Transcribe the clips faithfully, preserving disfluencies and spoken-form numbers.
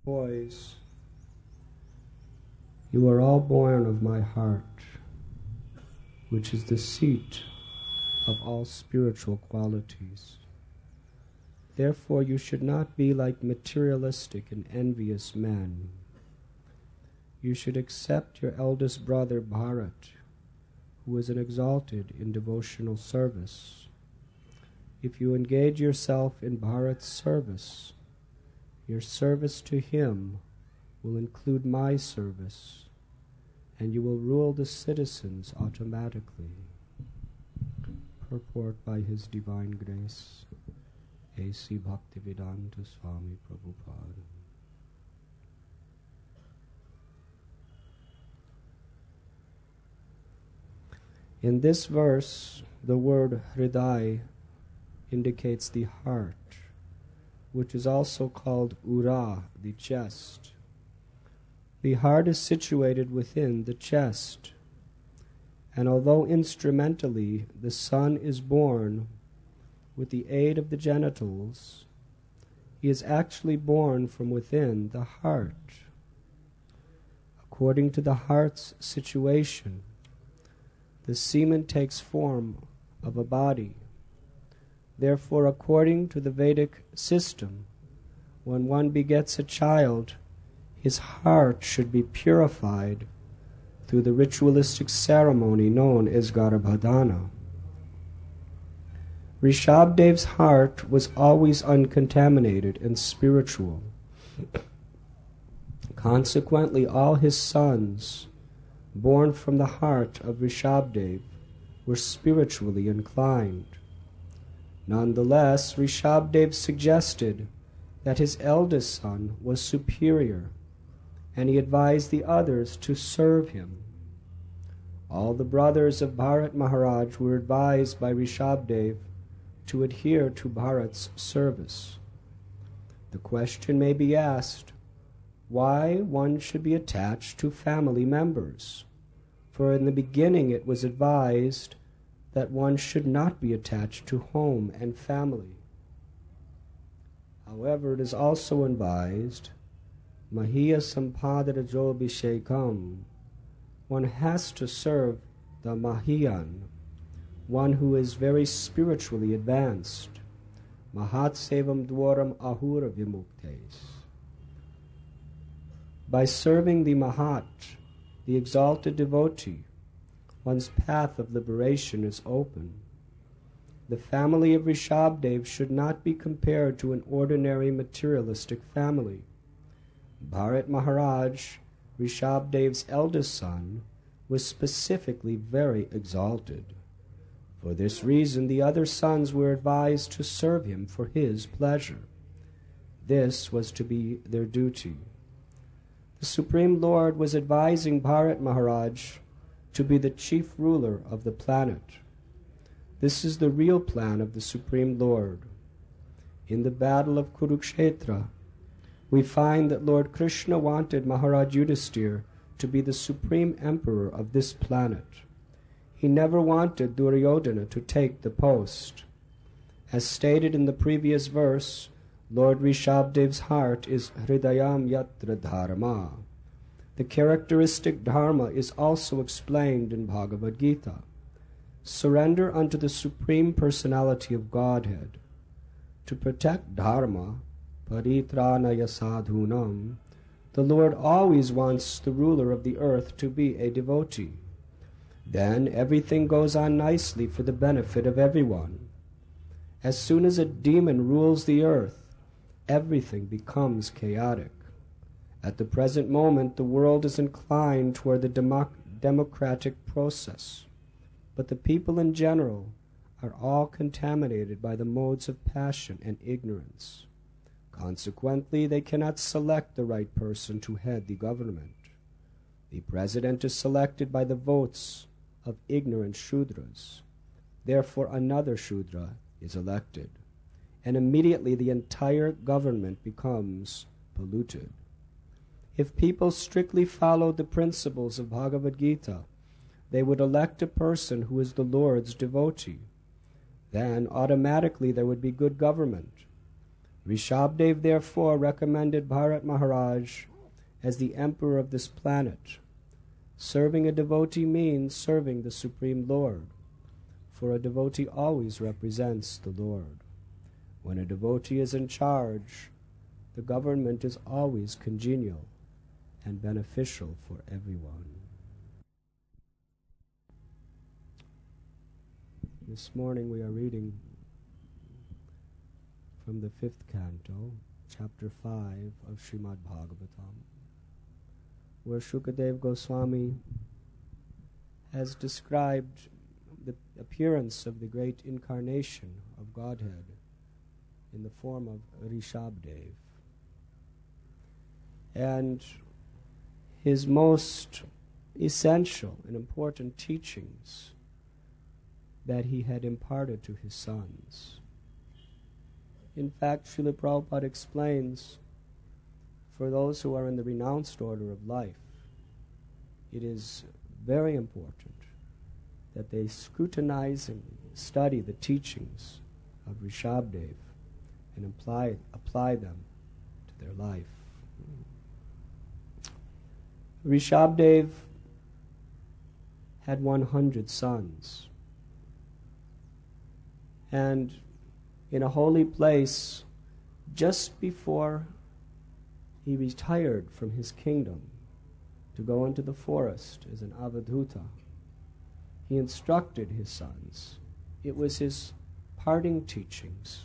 Boys, you are all born of my heart, which is the seat of all spiritual qualities. Therefore you should not be like materialistic and envious men. You should accept your eldest brother Bharat, who is an exalted in devotional service. If you engage yourself in Bharat's service, your service to him will include my service, and you will rule the citizens automatically. Purport by His Divine Grace, A C Bhaktivedanta Swami Prabhupada. In this verse, the word Hriday indicates the heart, which is also called Ura, the chest. The heart is situated within the chest, and although instrumentally the son is born with the aid of the genitals, he is actually born from within the heart. According to the heart's situation, the semen takes form of a body. Therefore, according to the Vedic system, when one begets a child, his heart should be purified through the ritualistic ceremony known as Garbhadana. Rishabhdev's heart was always uncontaminated and spiritual. Consequently, all his sons, born from the heart of Rishabhdev, were spiritually inclined. Nonetheless, Rishabhdev suggested that his eldest son was superior, and he advised the others to serve him. All the brothers of Bharat Maharaj were advised by Rishabhdev to adhere to Bharat's service. The question may be asked, why one should be attached to family members? For in the beginning it was advised that one should not be attached to home and family. However, it is also advised, Mahiya Sampadarajo Bhishekam, one has to serve the Mahiyan, one who is very spiritually advanced. Mahat Sevam Dwaram Ahura Vimuktes. By serving the Mahat, the exalted devotee, one's path of liberation is open. The family of Rishabhdev should not be compared to an ordinary materialistic family. Bharat Maharaj, Rishabhdev's eldest son, was specifically very exalted. For this reason, the other sons were advised to serve him for his pleasure. This was to be their duty. The Supreme Lord was advising Bharat Maharaj to be the chief ruler of the planet. This is the real plan of the Supreme Lord. In the battle of Kurukshetra, we find that Lord Krishna wanted Maharaj Yudhisthira to be the supreme emperor of this planet. He never wanted Duryodhana to take the post. As stated in the previous verse, Lord Rishabhdev's heart is Hridayam Yatra Dharma. The characteristic dharma is also explained in Bhagavad Gita. Surrender unto the Supreme Personality of Godhead. To protect dharma, paritranaya sadhunam, the Lord always wants the ruler of the earth to be a devotee. Then everything goes on nicely for the benefit of everyone. As soon as a demon rules the earth, everything becomes chaotic. At the present moment, the world is inclined toward the democ- democratic process, but the people in general are all contaminated by the modes of passion and ignorance. Consequently, they cannot select the right person to head the government. The president is selected by the votes of ignorant Shudras. Therefore, another Shudra is elected, and immediately the entire government becomes polluted. If people strictly followed the principles of Bhagavad Gita, they would elect a person who is the Lord's devotee. Then automatically there would be good government. Rishabdev therefore recommended Bharat Maharaj as the emperor of this planet. Serving a devotee means serving the Supreme Lord, for a devotee always represents the Lord. When a devotee is in charge, the government is always congenial and beneficial for everyone. This morning we are reading from the fifth canto, chapter five of Srimad Bhagavatam, where Shukadev Goswami has described the appearance of the great incarnation of Godhead in the form of Rishabdev, and his most essential and important teachings that he had imparted to his sons. In fact, Srila Prabhupada explains, for those who are in the renounced order of life, it is very important that they scrutinize and study the teachings of Rishabdev and apply, apply them to their life. Rishabdev had one hundred sons, and in a holy place, just before he retired from his kingdom to go into the forest as an avadhuta, he instructed his sons. It was his parting teachings.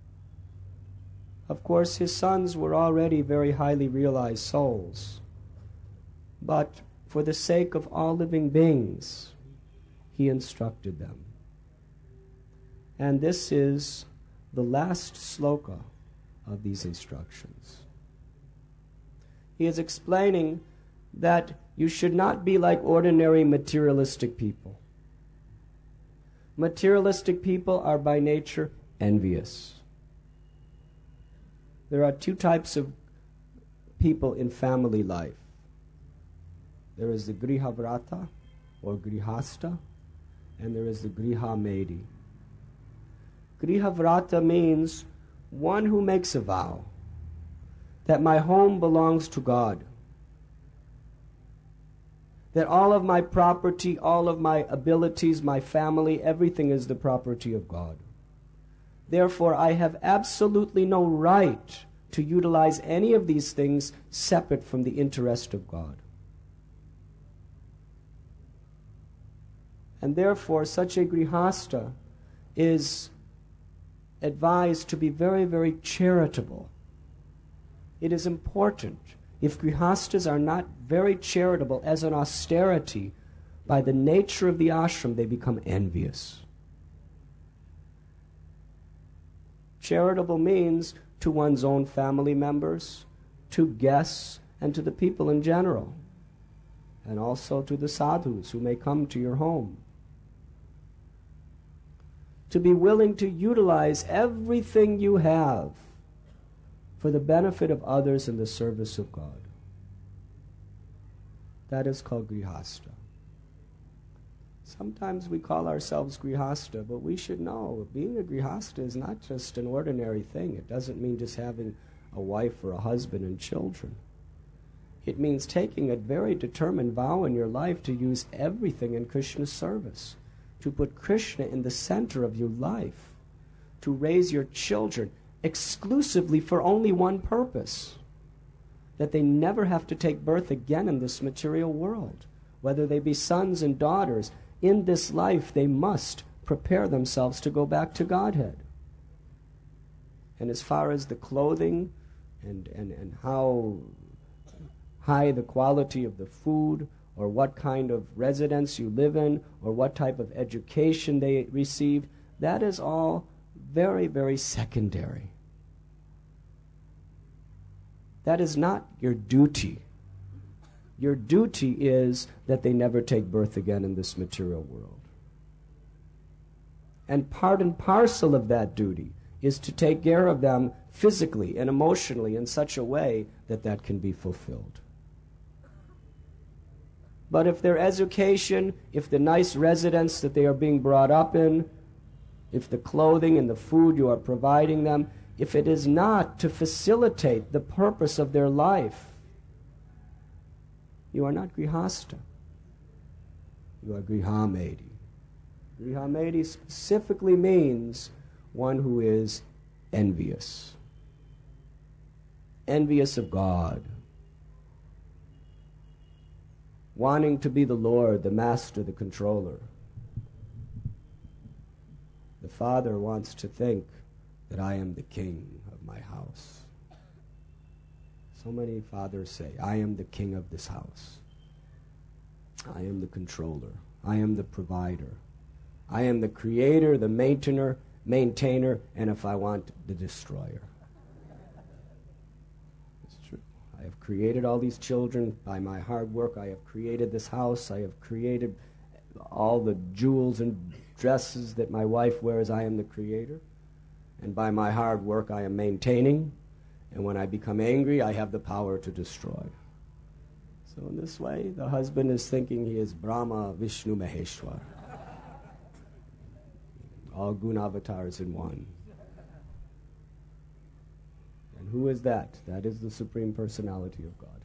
Of course, his sons were already very highly realized souls, but for the sake of all living beings, he instructed them. And this is the last sloka of these instructions. He is explaining that you should not be like ordinary materialistic people. Materialistic people are by nature envious. There are two types of people in family life. There is the grihavrata or grihasta, and there is the grihamedi. Grihavrata means one who makes a vow that my home belongs to God, that all of my property, all of my abilities, my family, everything is the property of God. Therefore, I have absolutely no right to utilize any of these things separate from the interest of God. And therefore, such a grihasta is advised to be very, very charitable. It is important. If grihastas are not very charitable as an austerity, by the nature of the ashram, they become envious. Charitable means to one's own family members, to guests, and to the people in general, and also to the sadhus who may come to your home. To be willing to utilize everything you have for the benefit of others in the service of God. That is called grihasta. Sometimes we call ourselves grihasta, but we should know being a grihasta is not just an ordinary thing. It doesn't mean just having a wife or a husband and children. It means taking a very determined vow in your life to use everything in Krishna's service, to put Krishna in the center of your life, to raise your children exclusively for only one purpose, that they never have to take birth again in this material world. Whether they be sons and daughters, in this life they must prepare themselves to go back to Godhead. And as far as the clothing and, and, and how high the quality of the food, or what kind of residence you live in, or what type of education they received, that is all very, very secondary. That is not your duty. Your duty is that they never take birth again in this material world. And part and parcel of that duty is to take care of them physically and emotionally in such a way that that can be fulfilled. But if their education, if the nice residence that they are being brought up in, if the clothing and the food you are providing them, if it is not to facilitate the purpose of their life, you are not grihasta. You are grihamedi. Grihamedi specifically means one who is envious. Envious of God. Wanting to be the Lord, the Master, the Controller. The father wants to think that I am the king of my house. So many fathers say, I am the king of this house. I am the controller. I am the provider. I am the creator, the maintainer, maintainer, and if I want, the destroyer. It's true. I have created all these children by my hard work. I have created this house. I have created all the jewels and dresses that my wife wears. I am the creator. And by my hard work, I am maintaining. And when I become angry, I have the power to destroy. So in this way, the husband is thinking he is Brahma, Vishnu, Maheshwar. All Gunavatars in one. And who is that? That is the Supreme Personality of God.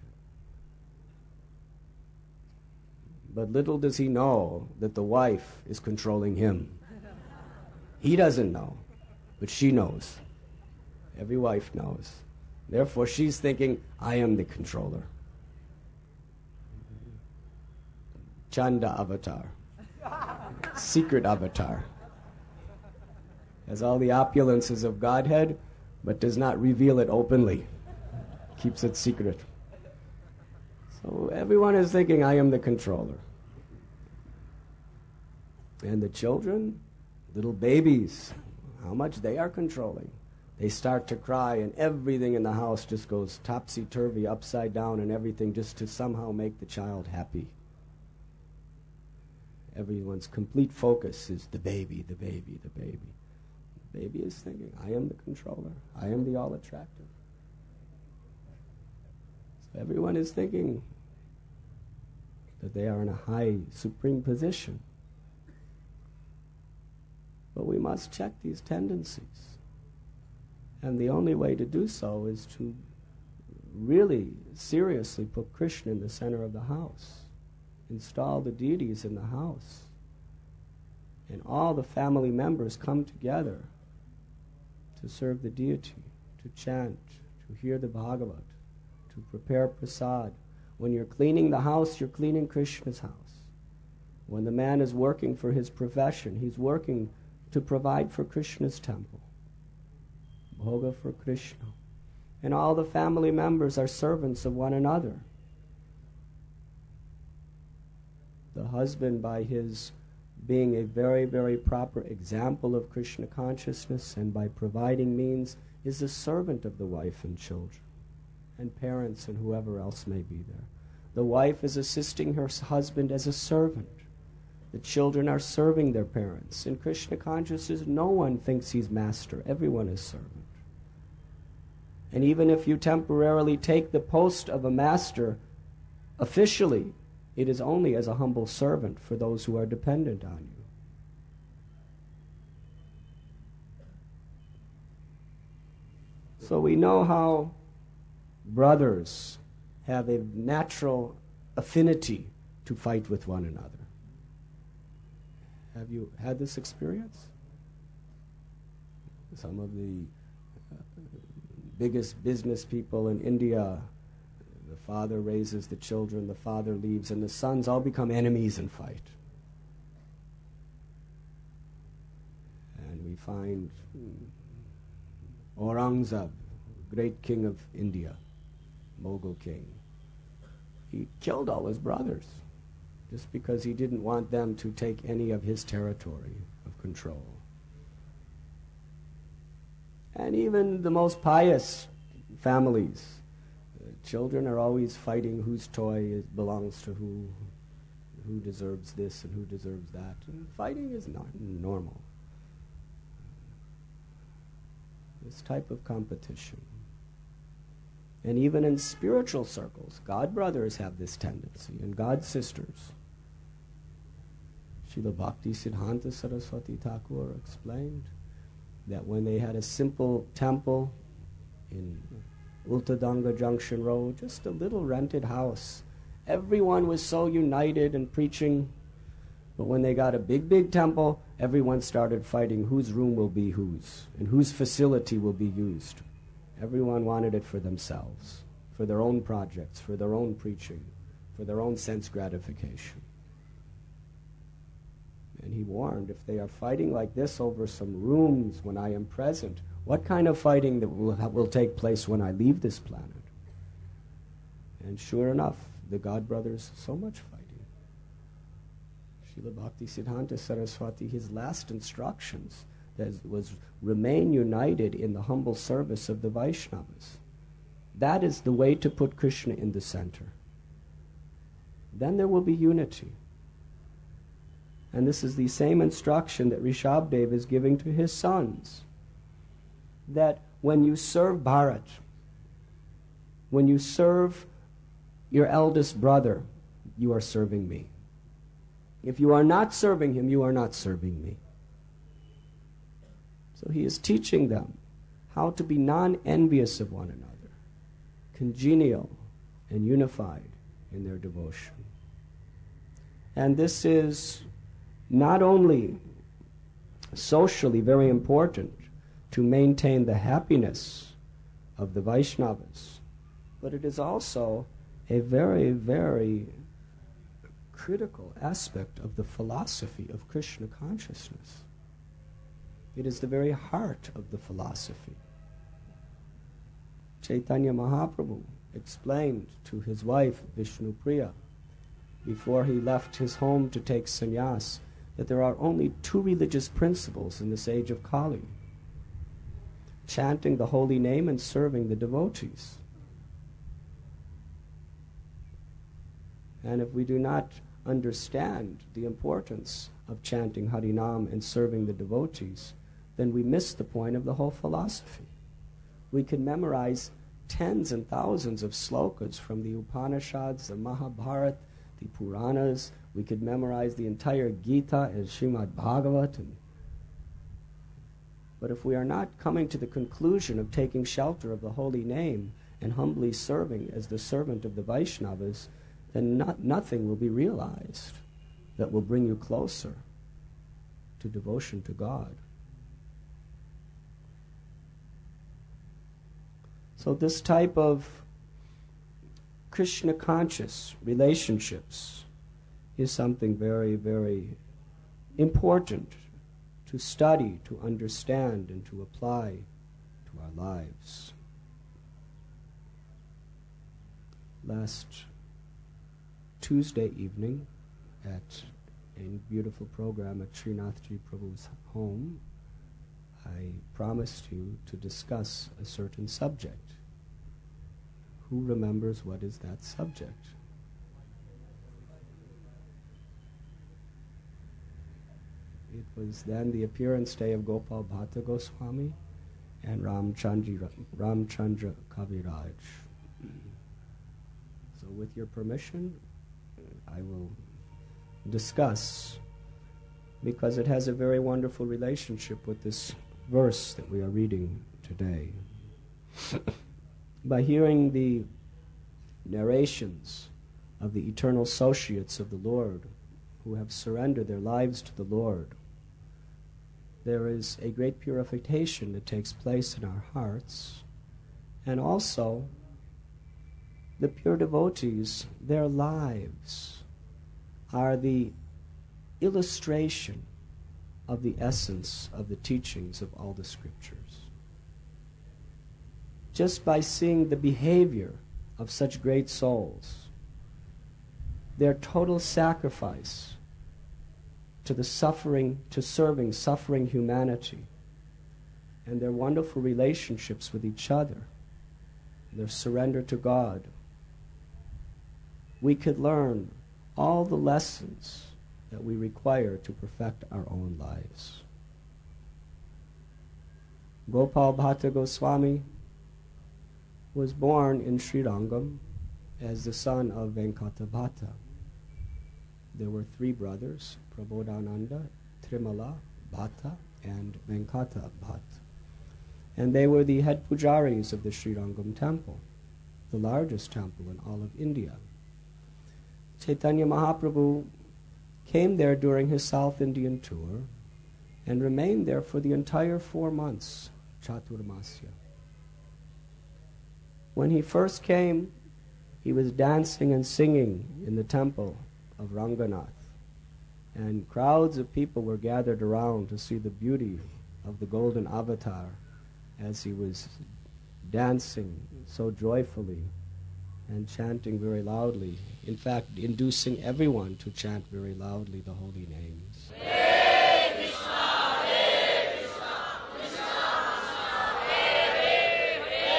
But little does he know that the wife is controlling him. He doesn't know, but she knows. Every wife knows. Therefore, she's thinking, I am the controller. Chanda avatar. Secret avatar. Has all the opulences of Godhead, but does not reveal it openly. Keeps it secret. So everyone is thinking, I am the controller. And the children, little babies, how much they are controlling. They start to cry and everything in the house just goes topsy-turvy, upside down, and everything just to somehow make the child happy. Everyone's complete focus is the baby, the baby, the baby. The baby is thinking, I am the controller. I am the all-attractive. So everyone is thinking that they are in a high, supreme position. But we must check these tendencies. And the only way to do so is to really seriously put Krishna in the center of the house. Install the deities in the house. And all the family members come together to serve the deity, to chant, to hear the Bhagavat, to prepare prasad. When you're cleaning the house, you're cleaning Krishna's house. When the man is working for his profession, he's working to provide for Krishna's temple. Bhoga for Krishna. And all the family members are servants of one another. The husband, by his being a very, very proper example of Krishna consciousness and by providing means, is a servant of the wife and children and parents and whoever else may be there. The wife is assisting her husband as a servant. The children are serving their parents. In Krishna consciousness, no one thinks he's master. Everyone is servant. And even if you temporarily take the post of a master, officially, it is only as a humble servant for those who are dependent on you. So we know how brothers have a natural affinity to fight with one another. Have you had this experience? Some of the uh, biggest business people in India, the father raises the children, the father leaves, and the sons all become enemies and fight. And we find hmm, Aurangzeb, great king of India, Mughal king. He killed all his brothers just because he didn't want them to take any of his territory of control. And even the most pious families, children are always fighting whose toy is, belongs to who, who deserves this and who deserves that. And fighting is not normal. This type of competition. And even in spiritual circles, God brothers have this tendency, and God sisters. Srila Bhakti Siddhanta Saraswati Thakur explained that when they had a simple temple in Ultadanga Junction Road, just a little rented house, everyone was so united and preaching. But when they got a big, big temple, everyone started fighting whose room will be whose and whose facility will be used. Everyone wanted it for themselves, for their own projects, for their own preaching, for their own sense gratification. And he warned, if they are fighting like this over some rooms when I am present, what kind of fighting that will, will take place when I leave this planet? And sure enough, the God brothers, so much fighting. Srila Bhaktisiddhanta Saraswati, his last instructions that was remain united in the humble service of the Vaishnavas. That is the way to put Krishna in the center. Then there will be unity. And this is the same instruction that Rishabdev is giving to his sons. That when you serve Bharat, when you serve your eldest brother, you are serving me. If you are not serving him, you are not serving me. So he is teaching them how to be non-envious of one another, congenial and unified in their devotion. And this is not only socially very important to maintain the happiness of the Vaishnavas, but it is also a very, very critical aspect of the philosophy of Krishna consciousness. It is the very heart of the philosophy. Chaitanya Mahaprabhu explained to his wife, Vishnupriya, before he left his home to take sannyas, that there are only two religious principles in this age of Kali: chanting the holy name and serving the devotees. And if we do not understand the importance of chanting Harinam and serving the devotees, then we miss the point of the whole philosophy. We can memorize tens and thousands of slokas from the Upanishads, the Mahabharata, the Puranas. We could memorize the entire Gita and Srimad Bhagavat. And but if we are not coming to the conclusion of taking shelter of the holy name and humbly serving as the servant of the Vaishnavas, then not, nothing will be realized that will bring you closer to devotion to God. So this type of Krishna-conscious relationships is something very, very important to study, to understand, and to apply to our lives. Last Tuesday evening, at a beautiful program at Srinathji Prabhu's home, I promised you to discuss a certain subject. Who remembers what is that subject? It was then the appearance day of Gopal Bhatta Goswami and Ramchandra, Ramchandra Kaviraj. So with your permission, I will discuss, because it has a very wonderful relationship with this verse that we are reading today. By hearing the narrations of the eternal associates of the Lord who have surrendered their lives to the Lord, there is a great purification that takes place in our hearts, and also the pure devotees, their lives are the illustration of the essence of the teachings of all the scriptures. Just by seeing the behavior of such great souls, their total sacrifice to the suffering, to serving suffering humanity, and their wonderful relationships with each other, their surrender to God, we could learn all the lessons that we require to perfect our own lives. Gopal Bhatta Goswami was born in Srirangam as the son of Venkata Bhatta. There were three brothers, Prabodhananda, Trimala Bhatta, and Venkata Bhatta. And they were the head pujaris of the Srirangam temple, the largest temple in all of India. Chaitanya Mahaprabhu came there during his South Indian tour and remained there for the entire four months, Chaturmasya. When he first came, he was dancing and singing in the temple of Ranganath, and crowds of people were gathered around to see the beauty of the golden avatar as he was dancing so joyfully and chanting very loudly, in fact, inducing everyone to chant very loudly the holy names. Hare Krishna, Hare Krishna, Krishna Krishna, Hare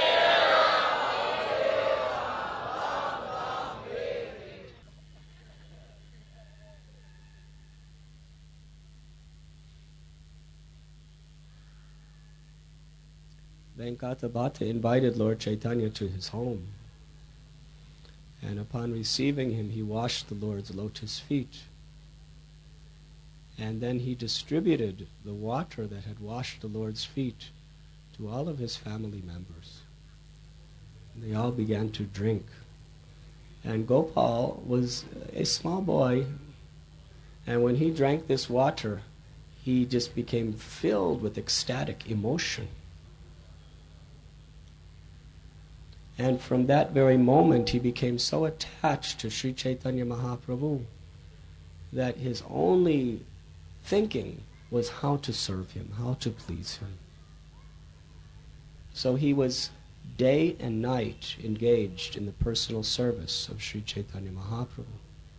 Hare. Venkata Bhatta invited Lord Chaitanya to his home. And upon receiving him, he washed the Lord's lotus feet. And then he distributed the water that had washed the Lord's feet to all of his family members. And they all began to drink. And Gopal was a small boy, and when he drank this water, he just became filled with ecstatic emotion. And from that very moment, he became so attached to Sri Chaitanya Mahaprabhu that his only thinking was how to serve him, how to please him. So he was day and night engaged in the personal service of Sri Chaitanya Mahaprabhu.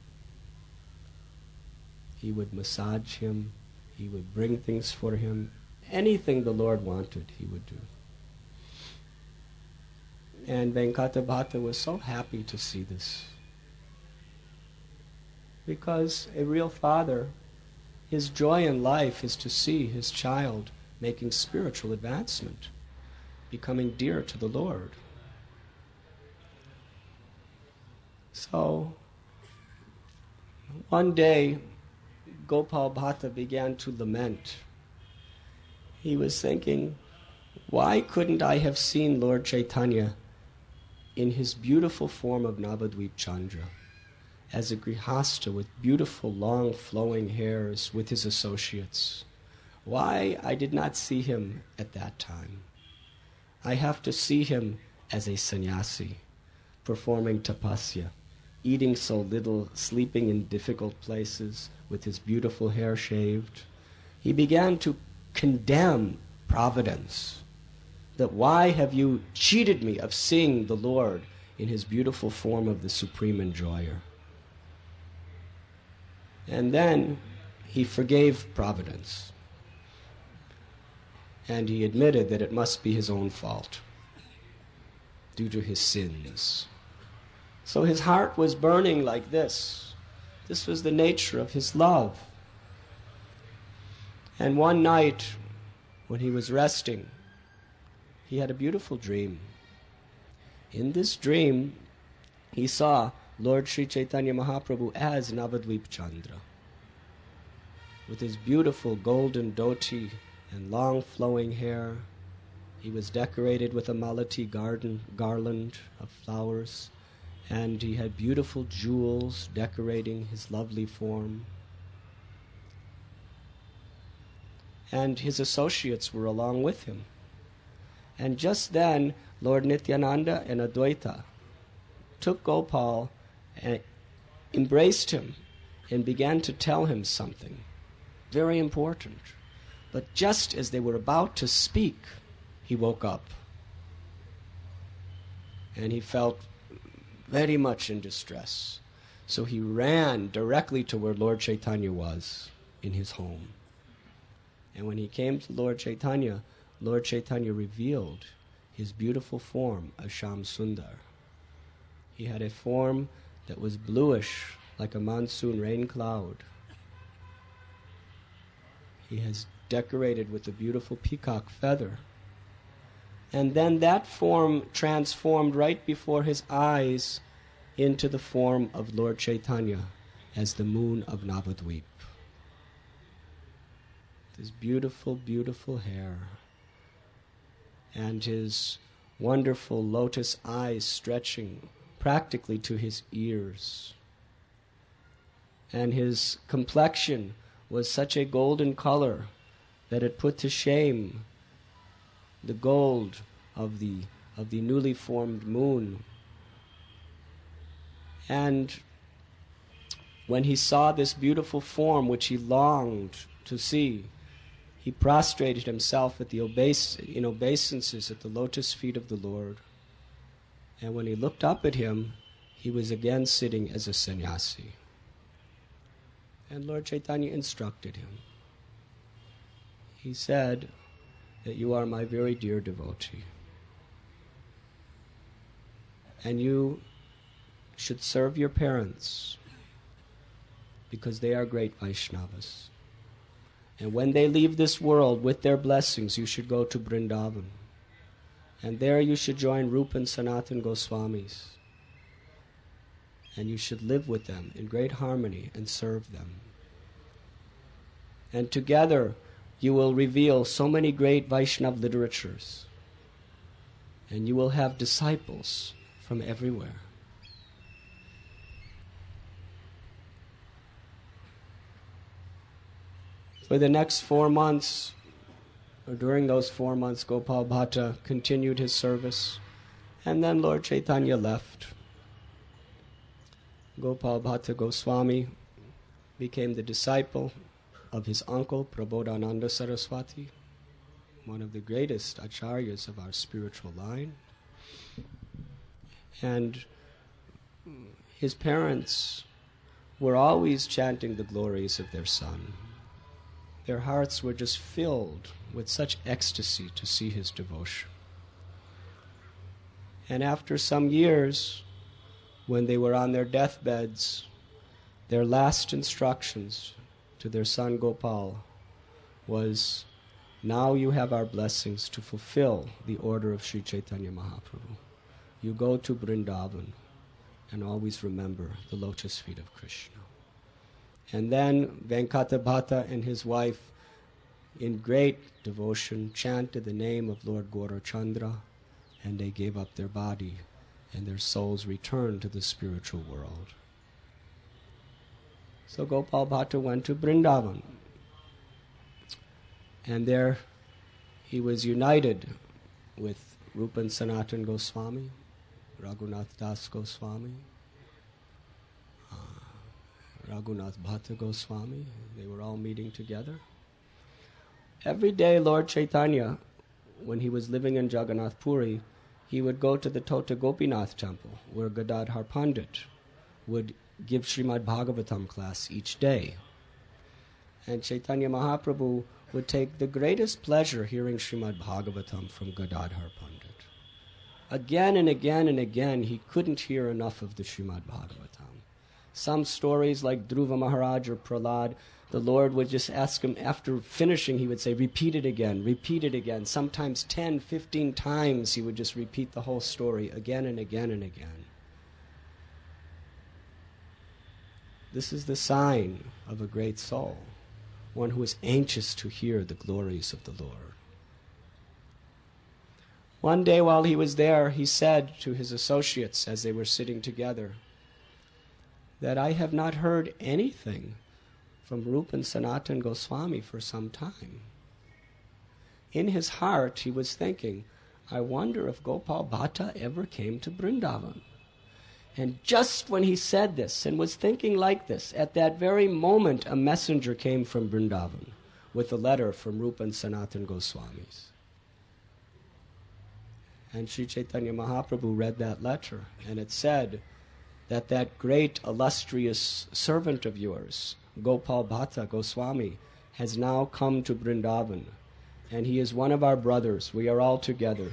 He would massage him, he would bring things for him, anything the Lord wanted, he would do. And Venkata Bhatta was so happy to see this. Because a real father, his joy in life is to see his child making spiritual advancement, becoming dear to the Lord. So, one day, Gopal Bhatta began to lament. He was thinking, why couldn't I have seen Lord Chaitanya in his beautiful form of Navadvip Chandra, as a grihasta with beautiful long flowing hairs with his associates? Why I did not see him at that time? I have to see him as a sannyasi, performing tapasya, eating so little, sleeping in difficult places, with his beautiful hair shaved. He began to condemn providence, that why have you cheated me of seeing the Lord in his beautiful form of the supreme enjoyer? And then he forgave providence. And he admitted that it must be his own fault, due to his sins. So his heart was burning like this. This was the nature of his love. And one night, when he was resting, he had a beautiful dream. In this dream, he saw Lord Sri Chaitanya Mahaprabhu as Navadvip Chandra, with his beautiful golden dhoti and long flowing hair. He was decorated with a malati garden, garland of flowers, and he had beautiful jewels decorating his lovely form. And his associates were along with him. And just then, Lord Nityananda and Advaita took Gopal and embraced him and began to tell him something very important. But just as they were about to speak, he woke up. And he felt very much in distress. So he ran directly to where Lord Chaitanya was in his home. And when he came to Lord Chaitanya, Lord Chaitanya revealed his beautiful form as Sham Sundar. He had a form that was bluish like a monsoon rain cloud. He has decorated with a beautiful peacock feather. And then that form transformed right before his eyes into the form of Lord Chaitanya as the moon of Navadvip. This beautiful, beautiful hair. and his wonderful lotus eyes stretching practically to his ears. And his complexion was such a golden color that it put to shame the gold of the of the newly formed moon. And when he saw this beautiful form which he longed to see, he prostrated himself at the obeis- in obeisances at the lotus feet of the Lord. And when he looked up at him, he was again sitting as a sannyasi. And Lord Chaitanya instructed him. He said that you are my very dear devotee, and you should serve your parents because they are great Vaishnavas. And when they leave this world with their blessings, you should go to Vrindavan. And there you should join Rupa and Sanatan Goswamis. And you should live with them in great harmony and serve them. And together you will reveal so many great Vaishnava literatures. And you will have disciples from everywhere. For the next four months, or during those four months, Gopal Bhatta continued his service, and then Lord Chaitanya left. Gopal Bhatta Goswami became the disciple of his uncle Prabodhananda Saraswati, one of the greatest acharyas of our spiritual line. And his parents were always chanting the glories of their son. Their hearts were just filled with such ecstasy to see his devotion. And after some years, when they were on their deathbeds, their last instructions to their son Gopal was, now you have our blessings to fulfill the order of Sri Chaitanya Mahaprabhu. You go to Vrindavan and always remember the lotus feet of Krishna. And then Venkata Bhatta and his wife, in great devotion, chanted the name of Lord Gaurachandra, and they gave up their body, and their souls returned to the spiritual world. So Gopal Bhatta went to Vrindavan, and there he was united with Rupa and Sanatan Goswami, Raghunath Das Goswami, Raghunath Bhatta Goswami. They were all meeting together. Every day Lord Chaitanya, when he was living in Jagannath Puri, he would go to the Tota Gopinath temple, where Gadadhar Pandit would give Srimad Bhagavatam class each day. And Chaitanya Mahaprabhu would take the greatest pleasure hearing Srimad Bhagavatam from Gadadhar Pandit. Again and again and again, he couldn't hear enough of the Srimad Bhagavatam. Some stories like Dhruva Maharaj or Prahlad, the Lord would just ask him, after finishing, he would say, repeat it again, repeat it again. Sometimes ten, fifteen times he would just repeat the whole story again and again and again. This is the sign of a great soul, one who is anxious to hear the glories of the Lord. One day while he was there, he said to his associates as they were sitting together, that I have not heard anything from Rupa and Sanatan Goswami for some time. In his heart, he was thinking, I wonder if Gopal Bhatta ever came to Vrindavan. And just when he said this and was thinking like this, at that very moment a messenger came from Vrindavan with a letter from Rupa and Sanatan Goswamis. And Sri Chaitanya Mahaprabhu read that letter, and it said that that great illustrious servant of yours, Gopal Bhatta Goswami, has now come to Vrindavan, and he is one of our brothers. We are all together.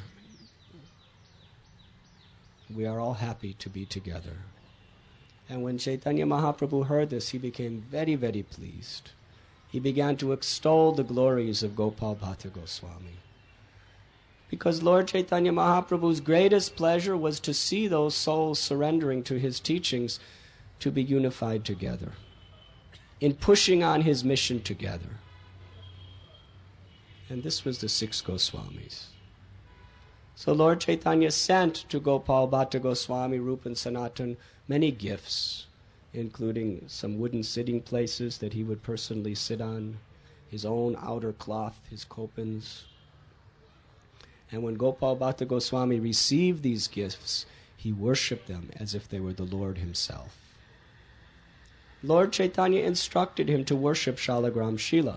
We are all happy to be together. And when Chaitanya Mahaprabhu heard this, he became very, very pleased. He began to extol the glories of Gopal Bhatta Goswami. Because Lord Chaitanya Mahaprabhu's greatest pleasure was to see those souls surrendering to his teachings to be unified together, in pushing on his mission together. And this was the six Goswamis. So Lord Chaitanya sent to Gopal Bhatta Goswami, Rupa and Sanatan, many gifts, including some wooden sitting places that he would personally sit on, his own outer cloth, his kopans. And when Gopal Bhatta Goswami received these gifts, he worshipped them as if they were the Lord himself. Lord Chaitanya instructed him to worship Shalagram Shila.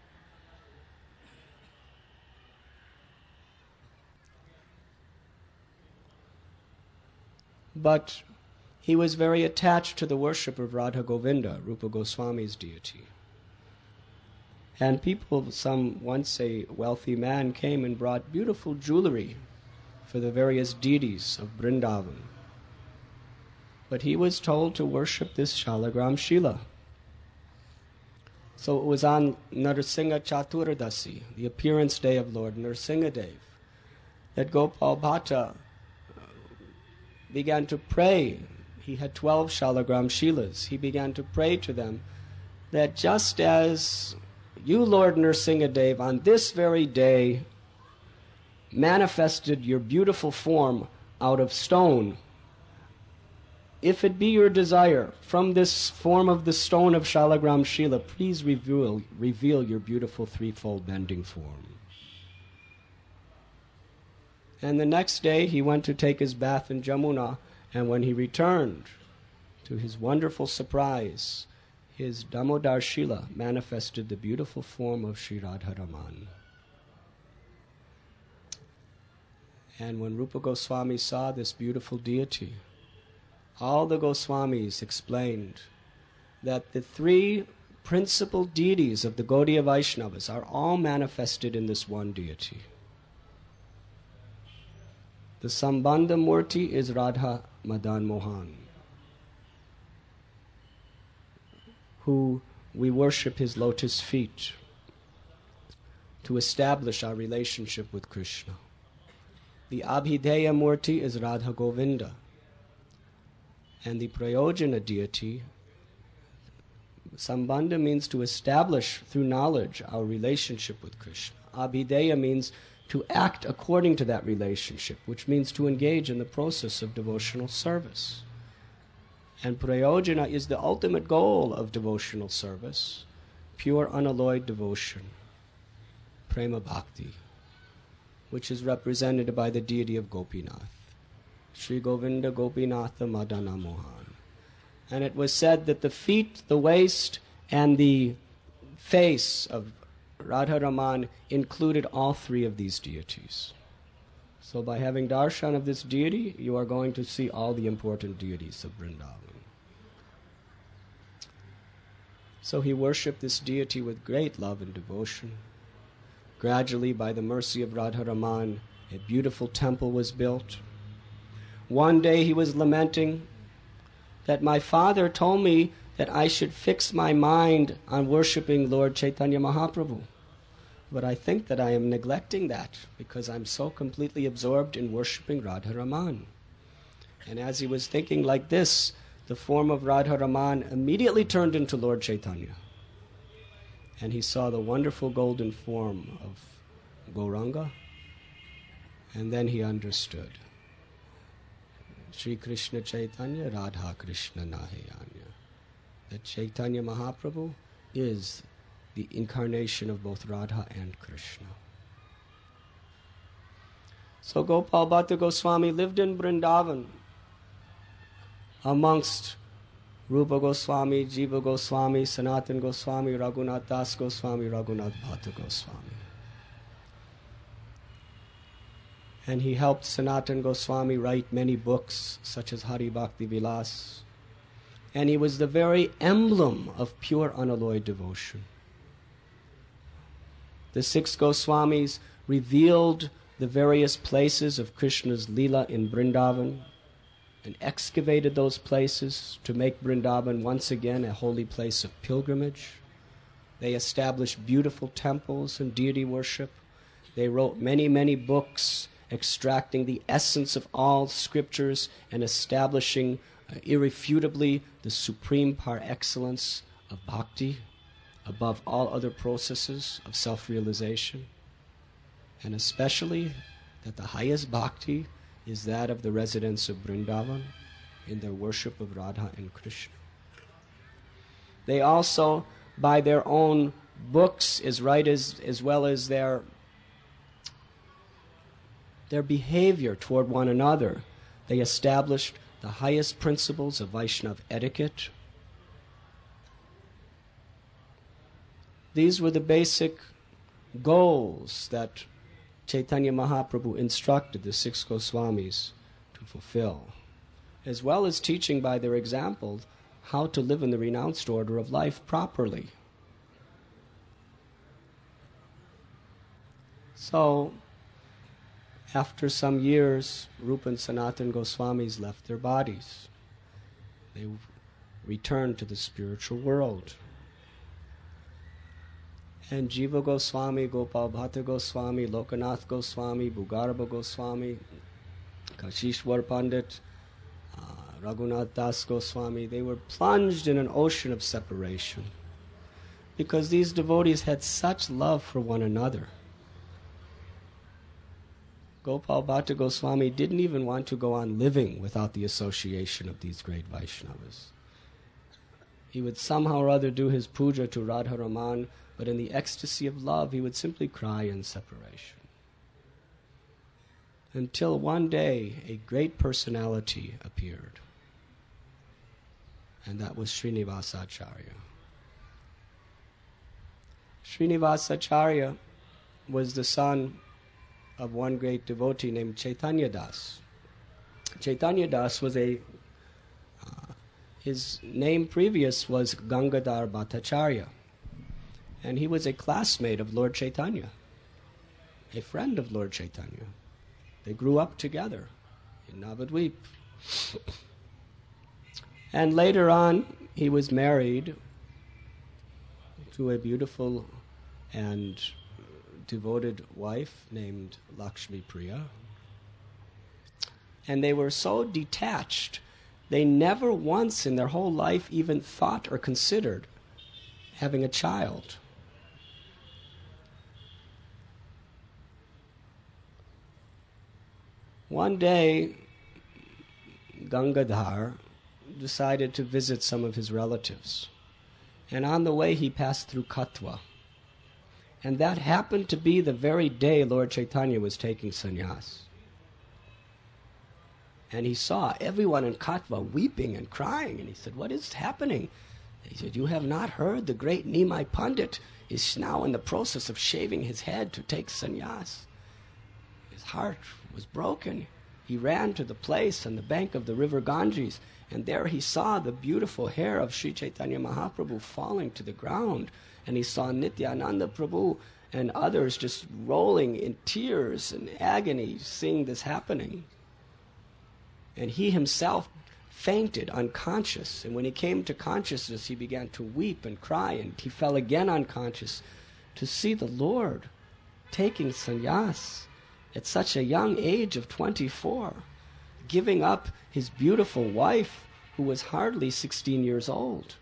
But he was very attached to the worship of Radha Govinda, Rupa Goswami's deity. And people, some once a wealthy man came and brought beautiful jewelry for the various deities of Vrindavan. But he was told to worship this Shalagram Shila. So it was on Narsingha Chaturdasi, the appearance day of Lord Nrsingadev, that Gopal Bhatta began to pray. He had twelve Shalagram Shilas. He began to pray to them that just as you, Lord Nrsingadev, on this very day manifested your beautiful form out of stone, if it be your desire, from this form of the stone of Shalagram Shila, please reveal, reveal your beautiful threefold bending form. And the next day he went to take his bath in Jamuna, and when he returned, to his wonderful surprise, his Damodar Shila manifested the beautiful form of Sri Radharaman. And when Rupa Goswami saw this beautiful deity, all the Goswamis explained that the three principal deities of the Gaudiya Vaishnavas are all manifested in this one deity. The Sambandha Murti is Radha Madan Mohan, who we worship his lotus feet to establish our relationship with Krishna. The Abhideya Murti is Radha Govinda, and the Prayojana deity, Sambandha, means to establish through knowledge our relationship with Krishna. Abhideya means to act according to that relationship, which means to engage in the process of devotional service. And Prayojana is the ultimate goal of devotional service, pure unalloyed devotion, Prema Bhakti, which is represented by the deity of Gopinath, Sri Govinda Gopinatha Madana Mohan. And it was said that the feet, the waist, and the face of Radharaman included all three of these deities. So by having darshan of this deity, you are going to see all the important deities of Vrindavan. So he worshipped this deity with great love and devotion. Gradually, by the mercy of Radharaman, a beautiful temple was built. One day he was lamenting that my father told me that I should fix my mind on worshipping Lord Chaitanya Mahaprabhu. But I think that I am neglecting that because I'm so completely absorbed in worshipping Radharaman. And as he was thinking like this, the form of Radharaman immediately turned into Lord Chaitanya. And he saw the wonderful golden form of Gauranga. And then he understood. Sri Krishna Chaitanya, Radha Krishna Nahayanya. That Chaitanya Mahaprabhu is the incarnation of both Radha and Krishna. So Gopal Bhatta Goswami lived in Vrindavan amongst Rupa Goswami, Jiva Goswami, Sanatan Goswami, Raghunath Das Goswami, Raghunath Bhatta Goswami. And he helped Sanatan Goswami write many books, such as Hari Bhakti Vilas. And he was the very emblem of pure unalloyed devotion. The six Goswamis revealed the various places of Krishna's Leela in Vrindavan and excavated those places to make Vrindavan once again a holy place of pilgrimage. They established beautiful temples and deity worship. They wrote many, many books extracting the essence of all scriptures and establishing uh, irrefutably the supreme par excellence of bhakti above all other processes of self-realization. And especially, that the highest bhakti is that of the residents of Vrindavan in their worship of Radha and Krishna. They also, by their own books, as right as, as well as their, their behavior toward one another, they established the highest principles of Vaishnava etiquette. These were the basic goals that Chaitanya Mahaprabhu instructed the six Goswamis to fulfill, as well as teaching by their example how to live in the renounced order of life properly. So, after some years, Rupa and Sanatana Goswamis left their bodies. They returned to the spiritual world. And Jiva Goswami, Gopal Bhatta Goswami, Lokanath Goswami, Bhugarabha Goswami, Kashishwar Pandit, uh, Raghunath Das Goswami, they were plunged in an ocean of separation because these devotees had such love for one another. Gopal Bhatta Goswami didn't even want to go on living without the association of these great Vaishnavas. He would somehow or other do his puja to Radha Raman, but in the ecstasy of love, he would simply cry in separation. Until one day, a great personality appeared. And that was Srinivasacharya. Srinivasacharya was the son of one great devotee named Chaitanya Das. Chaitanya Das was a, uh, his name previous was Gangadhar Bhattacharya. And he was a classmate of Lord Chaitanya, a friend of Lord Chaitanya. They grew up together in Navadvip. And later on, he was married to a beautiful and devoted wife named Lakshmi Priya. And they were so detached, they never once in their whole life even thought or considered having a child. One day, Gangadhar decided to visit some of his relatives. And on the way, he passed through Katwa. And that happened to be the very day Lord Chaitanya was taking sannyas. And he saw everyone in Katwa weeping and crying. And he said, "What is happening?" He said, "You have not heard the great Nimai Pandit is now in the process of shaving his head to take sannyas." His heart was broken. He ran to the place on the bank of the river Ganges, and there he saw the beautiful hair of Sri Chaitanya Mahaprabhu falling to the ground. And he saw Nityananda Prabhu and others just rolling in tears and agony seeing this happening. And he himself fainted unconscious. And when he came to consciousness, he began to weep and cry, and he fell again unconscious to see the Lord taking sannyas at such a young age of twenty-four, giving up his beautiful wife who was hardly sixteen years old.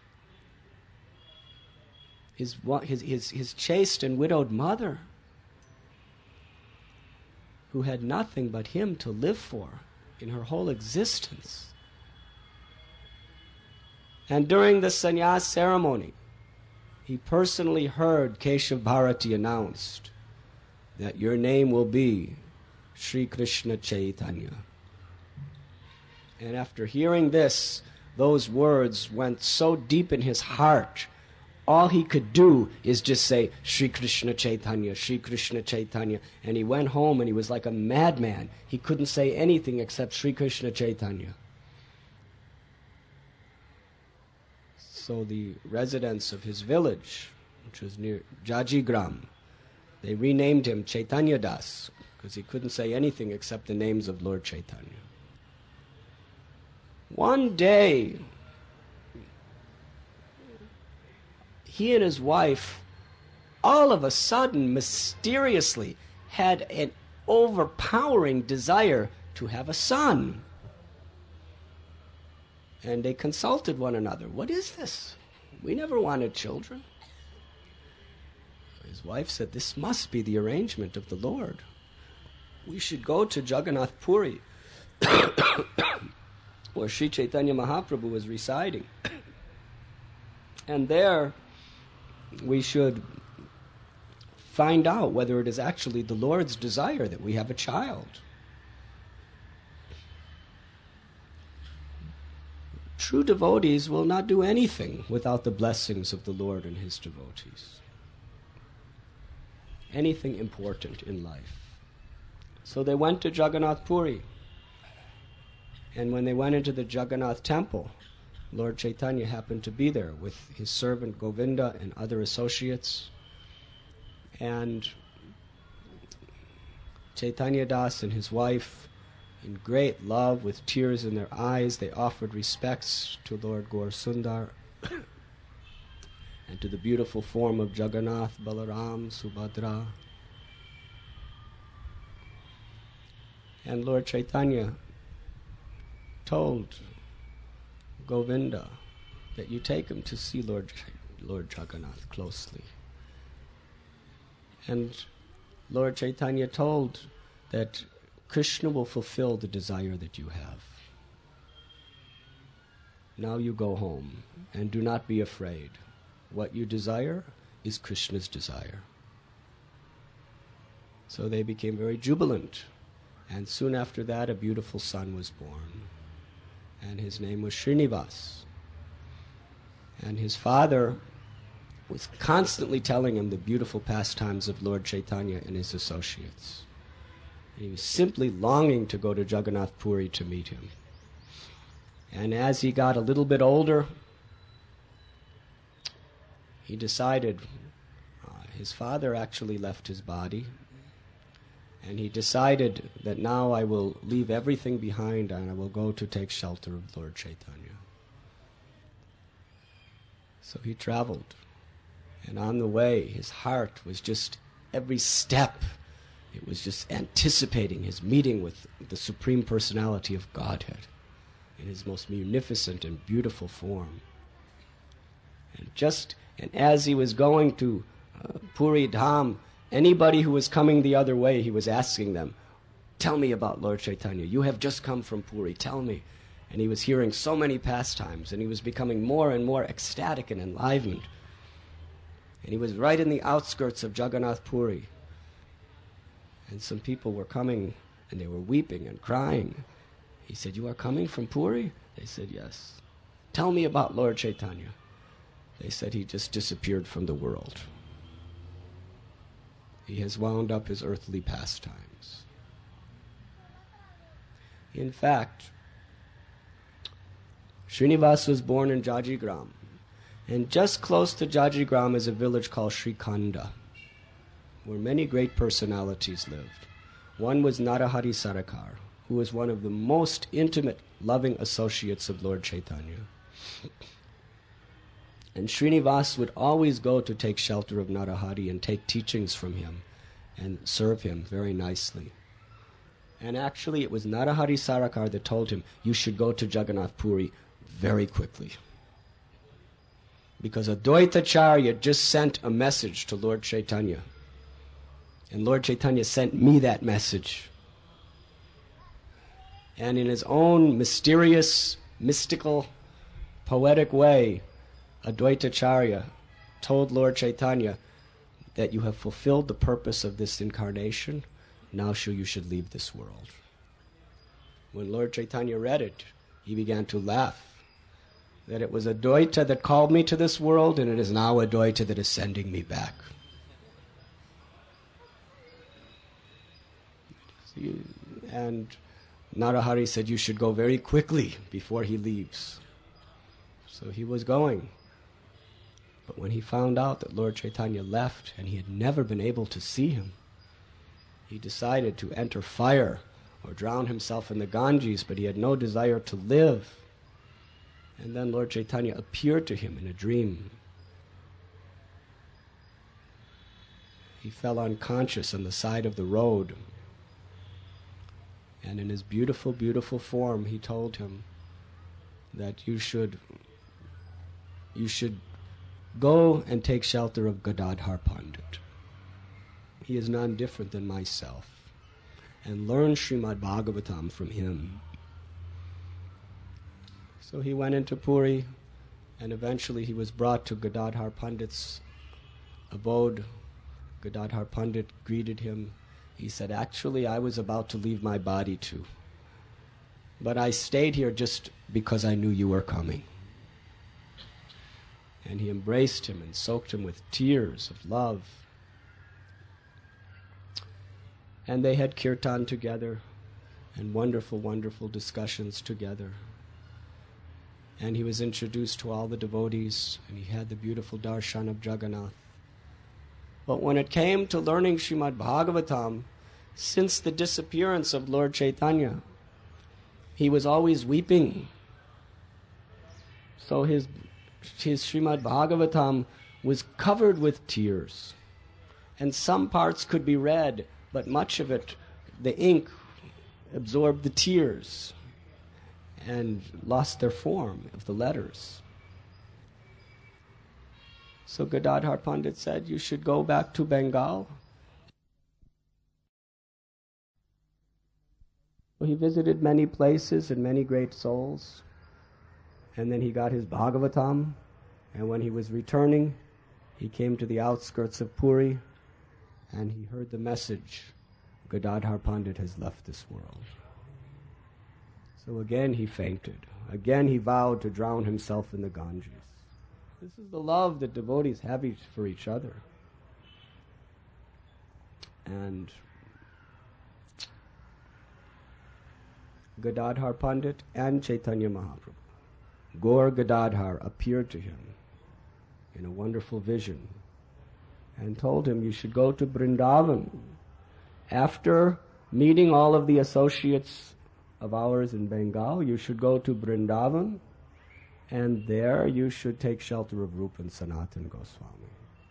His, his, his, his chaste and widowed mother, who had nothing but him to live for in her whole existence. And during the sannyas ceremony, he personally heard Keshav Bharati announced that your name will be Sri Krishna Chaitanya. And after hearing this, those words went so deep in his heart, all he could do is just say, Sri Krishna Chaitanya, Sri Krishna Chaitanya. And he went home and he was like a madman. He couldn't say anything except Sri Krishna Chaitanya. So the residents of his village, which was near Jajigram, they renamed him Chaitanya Das, because he couldn't say anything except the names of Lord Chaitanya. One day, he and his wife, all of a sudden, mysteriously, had an overpowering desire to have a son. And they consulted one another. What is this? We never wanted children. His wife said, this must be the arrangement of the Lord. we should go to Jagannath Puri, where Sri Chaitanya Mahaprabhu was residing. And there we should find out whether it is actually the Lord's desire that we have a child. True devotees will not do anything without the blessings of the Lord and His devotees. Anything important in life. So they went to Jagannath Puri. And when they went into the Jagannath temple, Lord Chaitanya happened to be there with his servant Govinda and other associates. And Chaitanya Das and his wife, in great love, with tears in their eyes, they offered respects to Lord Gaur Sundar and to the beautiful form of Jagannath, Balaram, Subhadra. And Lord Chaitanya told Govinda that you take him to see Lord, Lord Jagannath closely. And Lord Chaitanya told that Krishna will fulfill the desire that you have. Now you go home and do not be afraid. What you desire is Krishna's desire. So they became very jubilant. And soon after that, a beautiful son was born. And his name was Srinivas. And his father was constantly telling him the beautiful pastimes of Lord Chaitanya and his associates. And he was simply longing to go to Jagannath Puri to meet him. And as he got a little bit older, he decided, uh, his father actually left his body, and he decided that now I will leave everything behind and I will go to take shelter of Lord Chaitanya. So he traveled. And on the way, his heart was just, every step, it was just anticipating his meeting with the Supreme Personality of Godhead in his most munificent and beautiful form. And just, and as he was going to uh, Puri Dham, anybody who was coming the other way, he was asking them, tell me about Lord Chaitanya. You have just come from Puri, tell me. And he was hearing so many pastimes, and he was becoming more and more ecstatic and enlivened. And he was right in the outskirts of Jagannath Puri. And some people were coming, and they were weeping and crying. He said, you are coming from Puri? They said, yes. Tell me about Lord Chaitanya. They said he just disappeared from the world. He has wound up his earthly pastimes. In fact, Srinivas was born in Jajigram. And just close to Jajigram is a village called Srikhanda, where many great personalities lived. One was Narahari Sarakar, who was one of the most intimate, loving associates of Lord Chaitanya. And Srinivas would always go to take shelter of Narahari and take teachings from him and serve him very nicely. And actually it was Narahari Sarakar that told him, you should go to Jagannath Puri very quickly. Because Advaitacharya just sent a message to Lord Chaitanya. And Lord Chaitanya sent me that message. And in his own mysterious, mystical, poetic way, Advaitacharya told Lord Chaitanya that you have fulfilled the purpose of this incarnation, now you should leave this world. When Lord Chaitanya read it, he began to laugh. That it was Advaita that called me to this world, and it is now Advaita that is sending me back. And Narahari said, you should go very quickly before he leaves. So he was going. But when he found out that Lord Chaitanya left and he had never been able to see him, he decided to enter fire or drown himself in the Ganges, but he had no desire to live. And then Lord Chaitanya appeared to him in a dream. He fell unconscious on the side of the road. And in his beautiful, beautiful form, he told him that you should, you should go and take shelter of Gadadhar Pandit. He is none different than myself. and learn Srimad Bhagavatam from him. So he went into Puri, and eventually he was brought to Gadadhar Pandit's abode. Gadadhar Pandit greeted him. He said, actually, I was about to leave my body too, but I stayed here just because I knew you were coming. And he embraced him and soaked him with tears of love. And they had kirtan together and wonderful, wonderful discussions together. And he was introduced to all the devotees, and he had the beautiful darshan of Jagannath. But when it came to learning Srimad Bhagavatam, since the disappearance of Lord Chaitanya, he was always weeping. So his, his Srimad Bhagavatam was covered with tears. And some parts could be read, but much of it, the ink absorbed the tears and lost their form of the letters. So Gadadhar Pandit said, you should go back to Bengal. So he visited many places and many great souls. And then he got his Bhagavatam. And when he was returning, he came to the outskirts of Puri, and he heard the message, Gadadhar Pandit has left this world. So again he fainted. Again he vowed to drown himself in the Ganges. This is the love that devotees have each for each other. And Gadadhar Pandit and Chaitanya Mahaprabhu, Gaur Gadadhar, appeared to him in a wonderful vision and told him, you should go to Vrindavan. After meeting all of the associates of ours in Bengal, you should go to Vrindavan, and there you should take shelter of Rupa and Sanatana Goswami.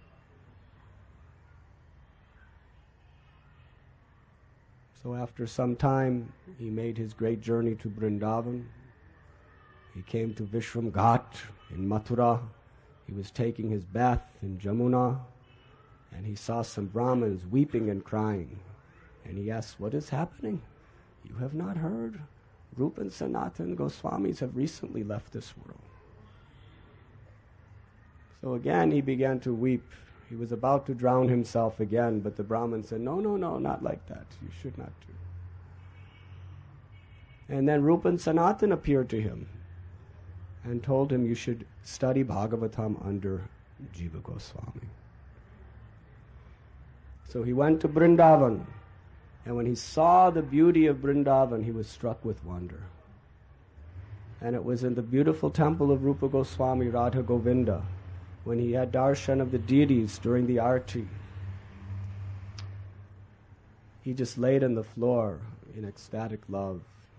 So after some time, he made his great journey to Vrindavan. He came to Vishram Ghat in Mathura. He was taking his bath in Jamuna, and he saw some Brahmins weeping and crying. And he asked, what is happening? You have not heard? Rupa and Sanatana Goswamis have recently left this world. So again he began to weep. He was about to drown himself again, but the Brahmin said, no, no, no, not like that. You should not do. And then Rupa and Sanatana appeared to him and told him, you should study Bhagavatam under Jiva Goswami. So he went to Vrindavan, and when he saw the beauty of Vrindavan, he was struck with wonder. And it was in the beautiful temple of Rupa Goswami, Radha Govinda, when he had darshan of the deities during the arti. He just laid on the floor in ecstatic love.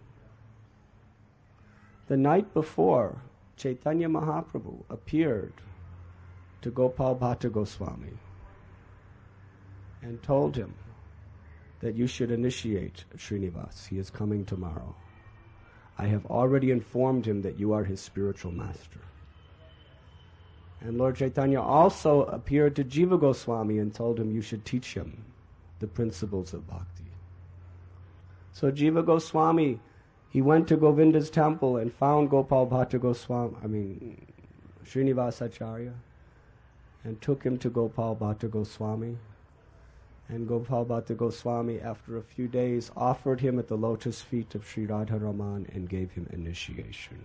The night before, Chaitanya Mahaprabhu appeared to Gopal Bhatta Goswami and told him that you should initiate Srinivas. He is coming tomorrow. I have already informed him that you are his spiritual master. And Lord Chaitanya also appeared to Jiva Goswami and told him you should teach him the principles of bhakti. So Jiva Goswami, he went to Govinda's temple and found Gopal Bhatta Goswami, I mean Srinivasacharya, and took him to Gopal Bhatta Goswami. And Gopal Bhatta Goswami, after a few days, offered him at the lotus feet of Sri Radharaman and gave him initiation.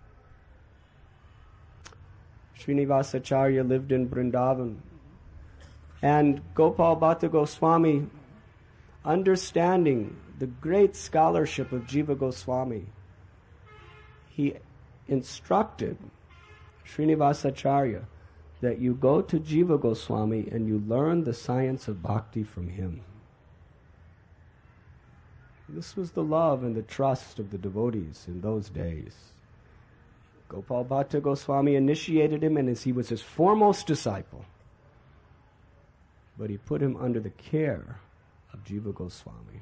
Srinivasacharya lived in Vrindavan, and Gopal Bhatta Goswami, understanding the great scholarship of Jiva Goswami, he instructed Srinivasacharya that you go to Jiva Goswami and you learn the science of bhakti from him. This was the love and the trust of the devotees in those days. Gopal Bhatta Goswami initiated him, and as he was his foremost disciple, but he put him under the care of Jiva Goswami.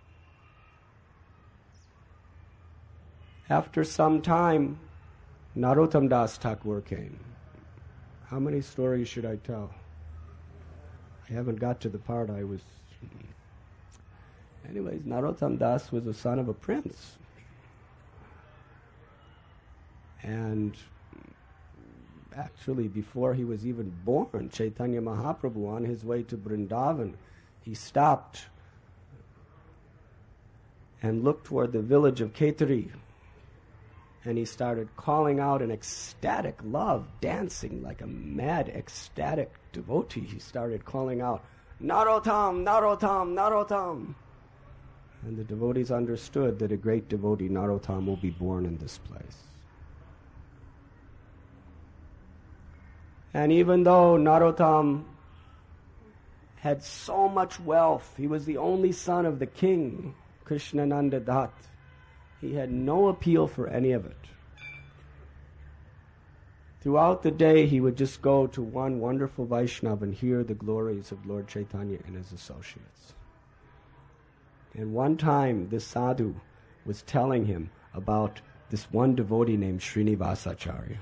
After some time, Narottam Das Thakur came. How many stories should I tell? I haven't got to the part I was... Anyways, Narottam Das was the son of a prince. And actually, before he was even born, Chaitanya Mahaprabhu, on his way to Vrindavan, he stopped and looked toward the village of Ketari, and he started calling out in ecstatic love, dancing like a mad, ecstatic devotee. He started calling out, Narottam, Narottam, Narottam. And the devotees understood that a great devotee, Narottam, will be born in this place. And even though Narottam had so much wealth, he was the only son of the king, Krishnananda Dutt, he had no appeal for any of it. Throughout the day, he would just go to one wonderful Vaishnava and hear the glories of Lord Chaitanya and his associates. And one time, this sadhu was telling him about this one devotee named Srinivasacharya.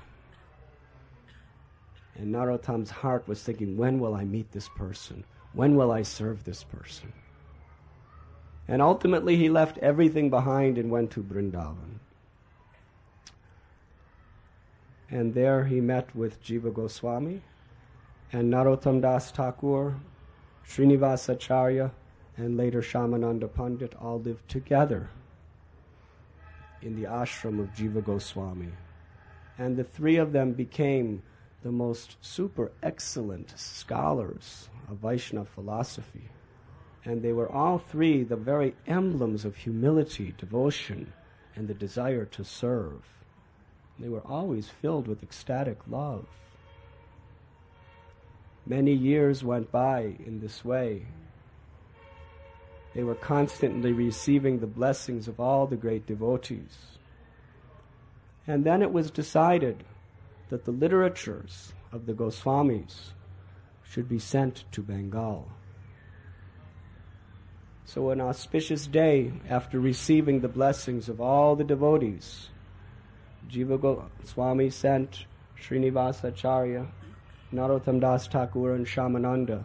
And Narottam's heart was thinking, when will I meet this person? When will I serve this person? And ultimately he left everything behind and went to Vrindavan. And there he met with Jiva Goswami and Narottam Das Thakur, Srinivasacharya, and later Shyamananda Pandit all lived together in the ashram of Jiva Goswami. And the three of them became the most super excellent scholars of Vaishnava philosophy. And they were all three the very emblems of humility, devotion, and the desire to serve. They were always filled with ecstatic love. Many years went by in this way. They were constantly receiving the blessings of all the great devotees. And then it was decided that the literatures of the Goswamis should be sent to Bengal. So an auspicious day, after receiving the blessings of all the devotees, Jiva Goswami sent Srinivasacharya, Narottam Das Thakur, and Shyamananda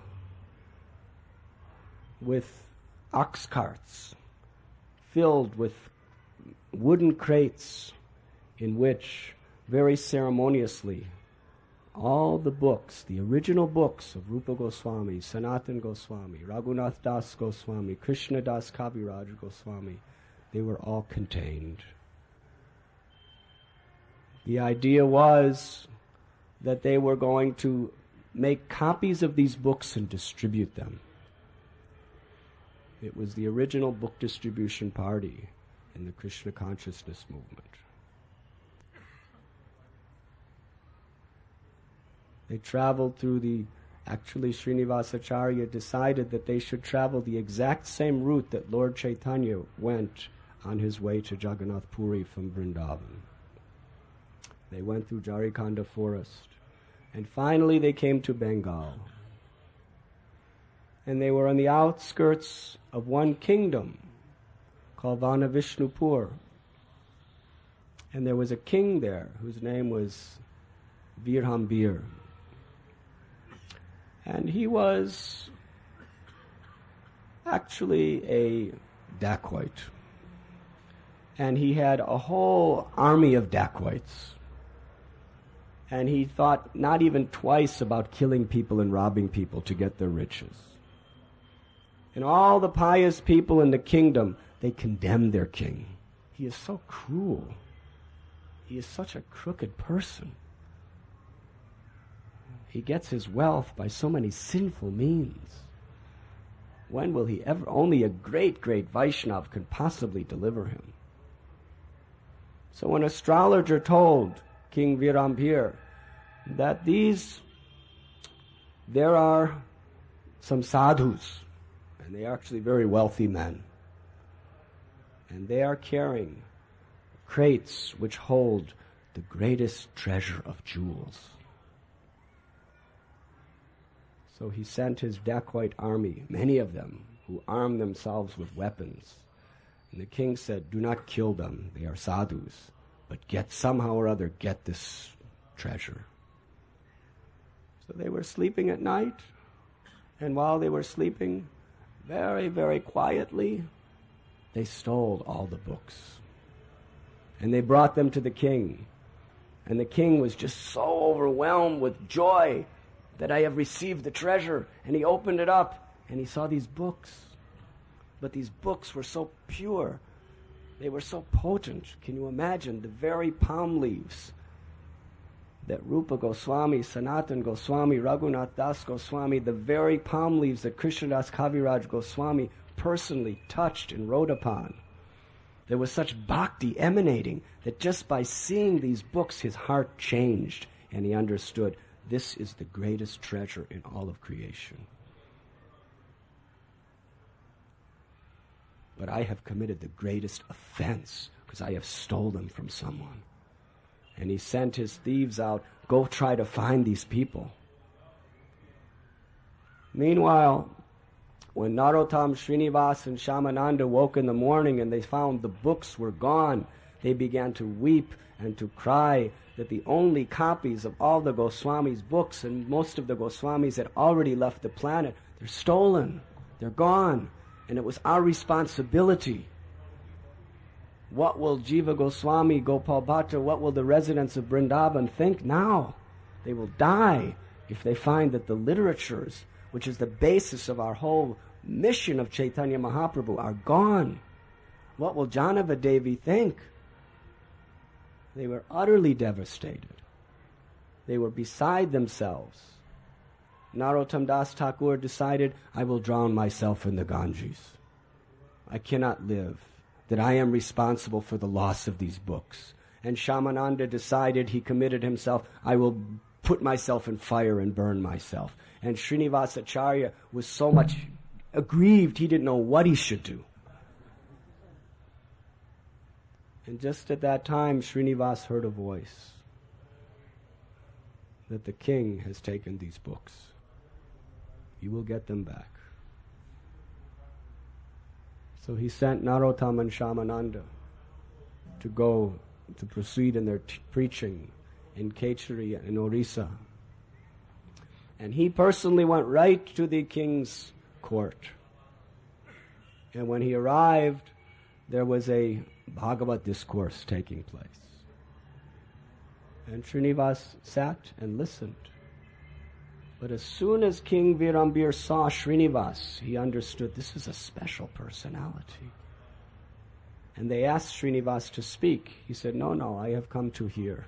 with ox carts filled with wooden crates in which, very ceremoniously, all the books, the original books of Rupa Goswami, Sanatan Goswami, Raghunath Das Goswami, Krishna Das Kaviraj Goswami, they were all contained. The idea was that they were going to make copies of these books and distribute them. It was the original book distribution party in the Krishna consciousness movement. They traveled through the, actually Srinivasacharya decided that they should travel the exact same route that Lord Chaitanya went on his way to Jagannath Puri from Vrindavan. They went through Jharikanda forest, and finally they came to Bengal. And they were on the outskirts of one kingdom called Vanavishnupur. And there was a king there whose name was Virhambir. And he was actually a dacoit. And he had a whole army of dacoits. And he thought not even twice about killing people and robbing people to get their riches. And all the pious people in the kingdom, they condemned their king. He is so cruel. He is such a crooked person. He gets his wealth by so many sinful means. When will he ever? Only a great, great Vaishnava can possibly deliver him. So an astrologer told King Virambir that these, there are some sadhus, and they are actually very wealthy men, and they are carrying crates which hold the greatest treasure of jewels. So he sent his dacoit army, many of them, who armed themselves with weapons. And the king said, do not kill them, they are sadhus, but get somehow or other, get this treasure. So they were sleeping at night, and while they were sleeping, very, very quietly, They stole all the books. And they brought them to the king. And the king was just so overwhelmed with joy that I have received the treasure. And he opened it up and he saw these books. But these books were so pure. They were so potent. Can you imagine the very palm leaves that Rupa Goswami, Sanatan Goswami, Raghunath Das Goswami, the very palm leaves that Krishnadas Kaviraj Goswami personally touched and wrote upon. There was such bhakti emanating that just by seeing these books his heart changed and he understood this is the greatest treasure in all of creation. But I have committed the greatest offense because I have stolen from someone. And he sent his thieves out, go try to find these people. Meanwhile, when Narottam, Srinivas, and Shyamananda woke in the morning and they found the books were gone, they began to weep and to cry that the only copies of all the Goswamis' books, and most of the Goswamis had already left the planet, they're stolen, they're gone, and it was our responsibility. What will Jiva Goswami, Gopal Bhatta, what will the residents of Vrindavan think now? They will die if they find that the literatures, which is the basis of our whole mission of Chaitanya Mahaprabhu, are gone. What will Janava Devi think? They were utterly devastated. They were beside themselves. Narottam Das Thakur decided, I will drown myself in the Ganges. I cannot live, that I am responsible for the loss of these books. And Shyamananda decided, he committed himself, I will put myself in fire and burn myself. And Srinivasacharya was so much aggrieved, he didn't know what he should do. And just at that time, Srinivas heard a voice that the king has taken these books. You will get them back. So he sent Narottam and Shyamananda to go to proceed in their t- preaching in Kechari and Orissa. And he personally went right to the king's court. And when he arrived, there was a Bhagavad discourse taking place. And Srinivas sat and listened. But as soon as King Virambir saw Srinivas, he understood this is a special personality. And they asked Srinivas to speak. He said, no, no, I have come to hear.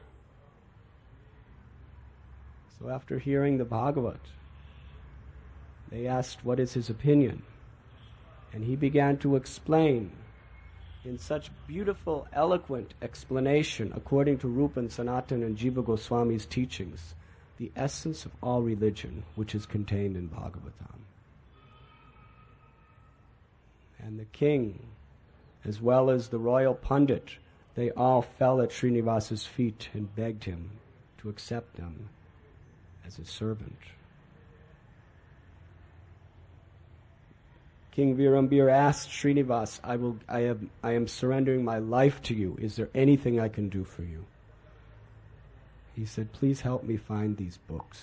So after hearing the Bhagavad, they asked what is his opinion. And he began to explain in such beautiful, eloquent explanation, according to Rupa and Sanatan and Jiva Goswami's teachings, the essence of all religion, which is contained in Bhagavatam. And the king, as well as the royal pundit, they all fell at Srinivas's feet and begged him to accept them as a servant. King Virambir asked Srinivas, I will, I am, I am surrendering my life to you. Is there anything I can do for you? He said, please help me find these books.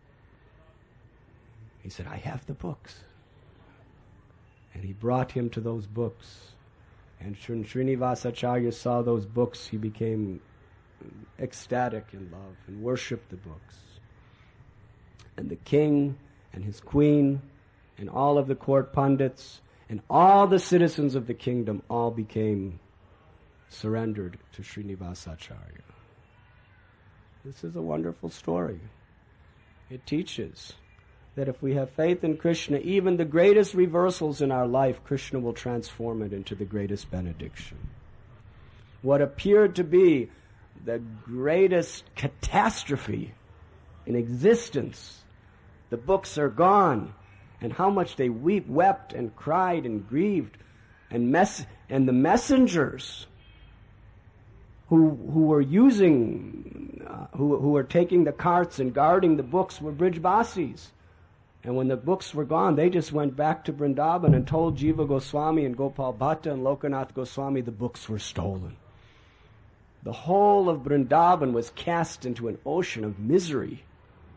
He said, I have the books. And he brought him to those books. And when Srinivasacharya saw those books, he became ecstatic in love and worshipped the books. And the king and his queen and all of the court pundits and all the citizens of the kingdom all became surrendered to Srinivasacharya. This is a wonderful story. It teaches that if we have faith in Krishna, even the greatest reversals in our life, Krishna will transform it into the greatest benediction. What appeared to be the greatest catastrophe in existence, the books are gone, and how much they weep, wept and cried and grieved, and mess and the messengers who who were using, uh, who who were taking the carts and guarding the books were Brijbasis. And when the books were gone, they just went back to Vrindavan and told Jiva Goswami and Gopal Bhatta and Lokanath Goswami the books were stolen. The whole of Vrindavan was cast into an ocean of misery,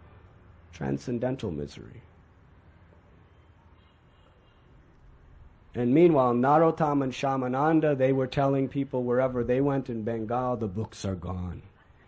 transcendental misery. And meanwhile, Narottam and Shyamananda, they were telling people wherever they went in Bengal, the books are gone.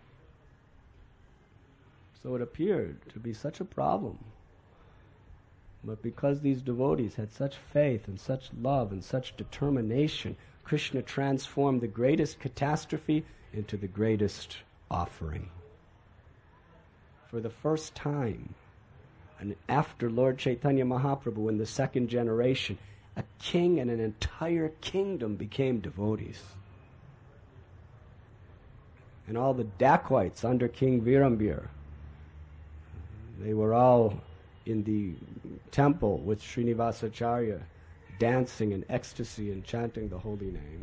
So it appeared to be such a problem. But because these devotees had such faith and such love and such determination, Krishna transformed the greatest catastrophe into the greatest offering. For the first time, and after Lord Chaitanya Mahaprabhu in the second generation, a king and an entire kingdom became devotees. And all the dacoits under King Virambir, they were all in the temple with Srinivasacharya, dancing in ecstasy and chanting the holy name.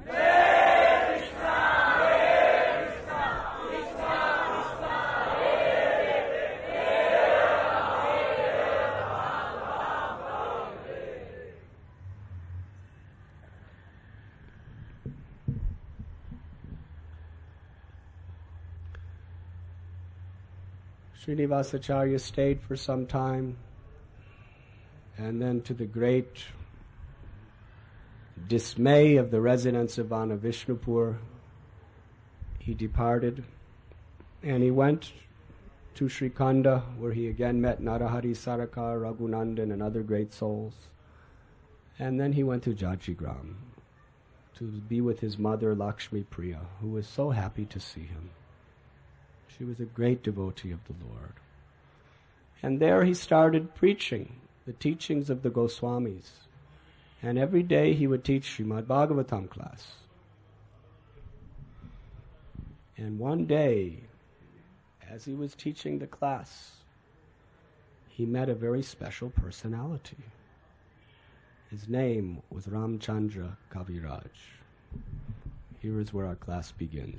Srinivasacharya stayed for some time, and then to the great dismay of the residents of Vana Vishnupur, he departed, and he went to Srikhanda, where he again met Narahari Sarakar, Raghunandan, and other great souls. And then he went to Jajigram to be with his mother Lakshmi Priya, who was so happy to see him. She was a great devotee of the Lord. And there he started preaching the teachings of the Goswamis. And every day he would teach Srimad Bhagavatam class. And one day, as he was teaching the class, he met a very special personality. His name was Ramchandra Kaviraj. Here is where our class begins.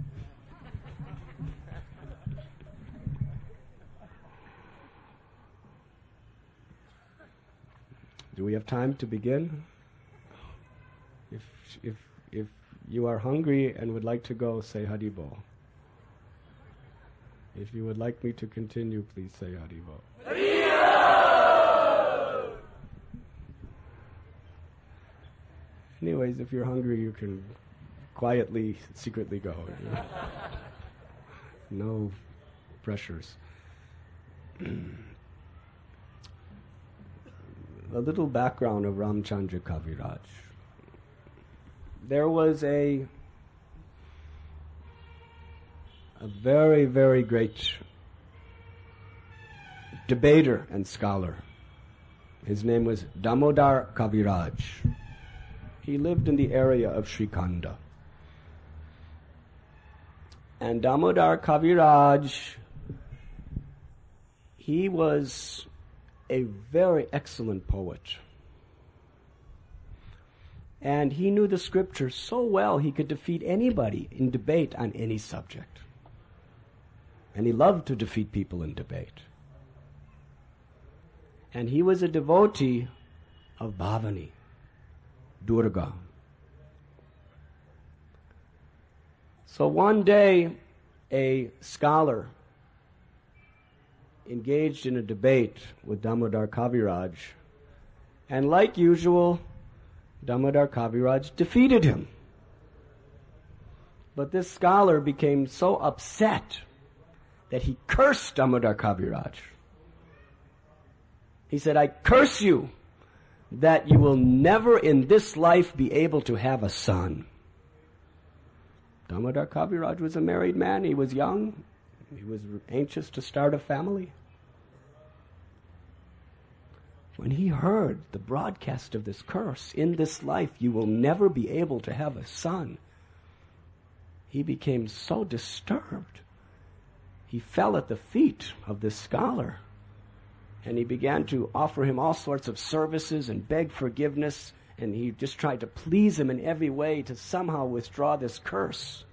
Do we have time to begin? If if if you are hungry and would like to go, say Haribol. If you would like me to continue, please say Haribol. Haribol! Anyways, if you're hungry, you can quietly, secretly go. You know? No pressures. A little background of Ramchandra Kaviraj. There was a a very, very great debater and scholar. His name was Damodar Kaviraj. He lived in the area of Srikhanda. And Damodar Kaviraj, he was a very excellent poet. And he knew the scriptures so well he could defeat anybody in debate on any subject. And he loved to defeat people in debate. And he was a devotee of Bhavani, Durga. So one day, a scholar engaged in a debate with Damodar Kaviraj, and like usual, Damodar Kaviraj defeated him. But this scholar became so upset that he cursed Damodar Kaviraj. He said, "I curse you that you will never in this life be able to have a son." Damodar Kaviraj was a married man. He was young. He was anxious to start a family. When he heard the broadcast of this curse, "In this life you will never be able to have a son," he became so disturbed. He fell at the feet of this scholar, and he began to offer him all sorts of services and beg forgiveness, and he just tried to please him in every way to somehow withdraw this curse.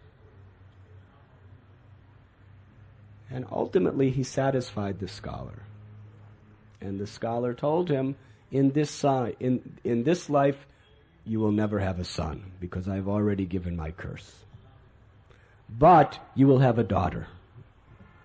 And ultimately he satisfied the scholar. And the scholar told him, in this uh, in in this life you will never have a son, because I've already given my curse. But you will have a daughter.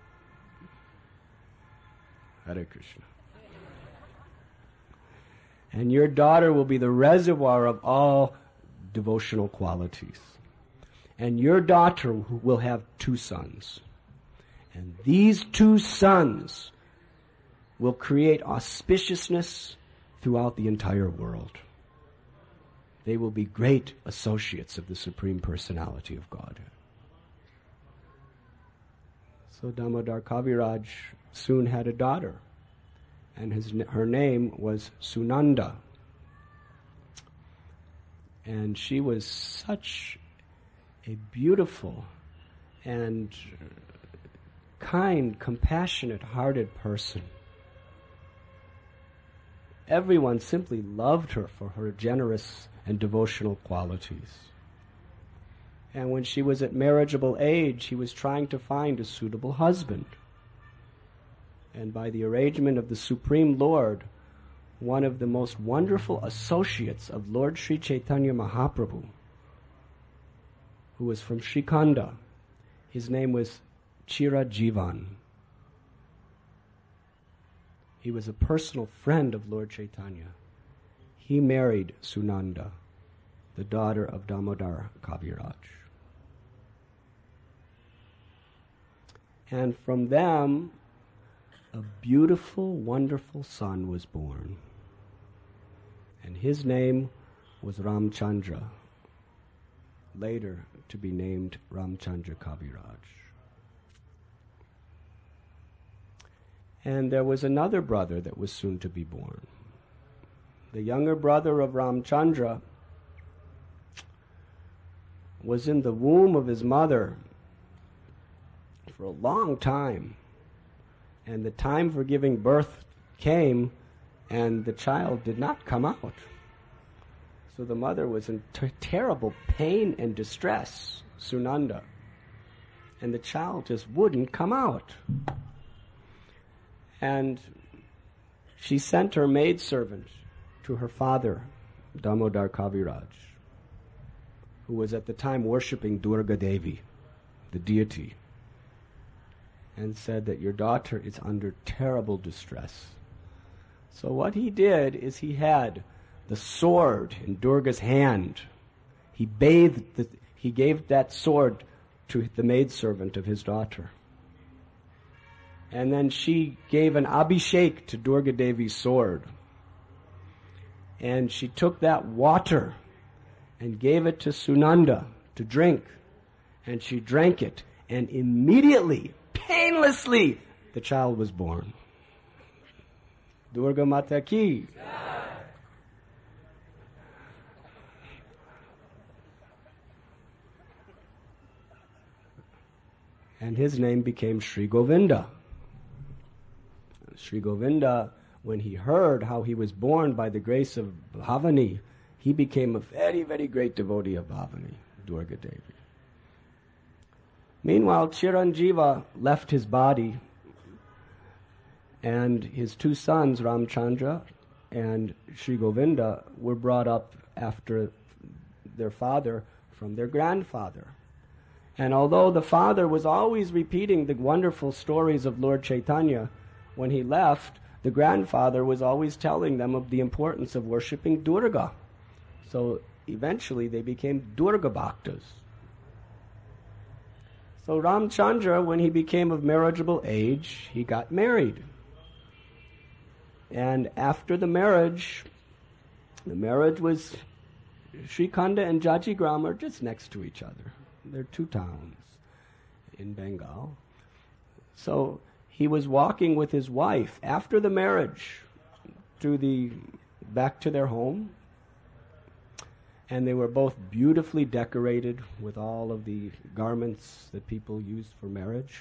Hare Krishna. And your daughter will be the reservoir of all devotional qualities. And your daughter will have two sons. And these two sons will create auspiciousness throughout the entire world. They will be great associates of the Supreme Personality of God. So Damodar Kaviraj soon had a daughter, and his, her name was Sunanda. And she was such a beautiful and kind, compassionate-hearted person. Everyone simply loved her for her generous and devotional qualities. And when she was at marriageable age, he was trying to find a suitable husband. And by the arrangement of the Supreme Lord, one of the most wonderful associates of Lord Sri Chaitanya Mahaprabhu, who was from Srikhanda, his name was Chirajivan. He was a personal friend of Lord Chaitanya. He married Sunanda, the daughter of Damodar Kaviraj. And from them, a beautiful, wonderful son was born. And his name was Ramchandra, later to be named Ramchandra Kaviraj. And there was another brother that was soon to be born. The younger brother of Ramchandra was in the womb of his mother for a long time. And the time for giving birth came, and the child did not come out. So the mother was in ter- terrible pain and distress, Sunanda. And the child just wouldn't come out. And she sent her maidservant to her father, Damodar Kaviraj, who was at the time worshipping Durga Devi, the deity, and said that your daughter is under terrible distress. So what he did is he had the sword in Durga's hand. He bathed, the, he gave that sword to the maidservant of his daughter. And then she gave an abhishek to Durga Devi's sword. And she took that water and gave it to Sunanda to drink. And she drank it, and immediately, painlessly, the child was born. Durga Mata ki. And his name became Sri Govinda. Sri Govinda, when he heard how he was born by the grace of Bhavani, he became a very, very great devotee of Bhavani, Durga Devi. Meanwhile, Chiranjiva left his body, and his two sons, Ramchandra and Sri Govinda, were brought up after their father from their grandfather. And although the father was always repeating the wonderful stories of Lord Chaitanya, when he left, the grandfather was always telling them of the importance of worshipping Durga. So eventually they became Durga Bhaktas. So Ramchandra, when he became of marriageable age, he got married. And after the marriage, the marriage was, Srikhanda and Jajigram are just next to each other. They're two towns in Bengal. So he was walking with his wife after the marriage to the back to their home, and they were both beautifully decorated with all of the garments that people used for marriage.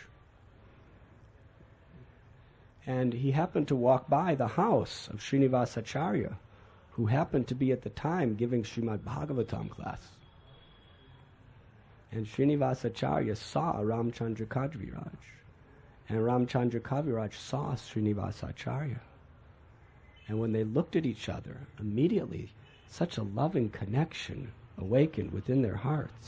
And he happened to walk by the house of Srinivasacharya, who happened to be at the time giving Srimad Bhagavatam class. And Srinivasacharya saw Ramchandra Kaviraj. And Ramchandra Kaviraj saw Srinivasacharya. And when they looked at each other, immediately such a loving connection awakened within their hearts.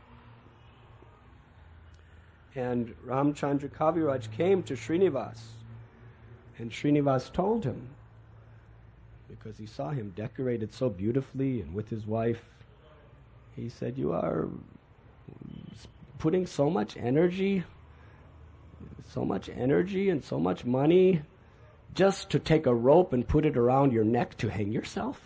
And Ramchandra Kaviraj came to Srinivas, and Srinivas told him because he saw him decorated so beautifully and with his wife. He said, "You are putting so much energy, so much energy and so much money just to take a rope and put it around your neck to hang yourself?"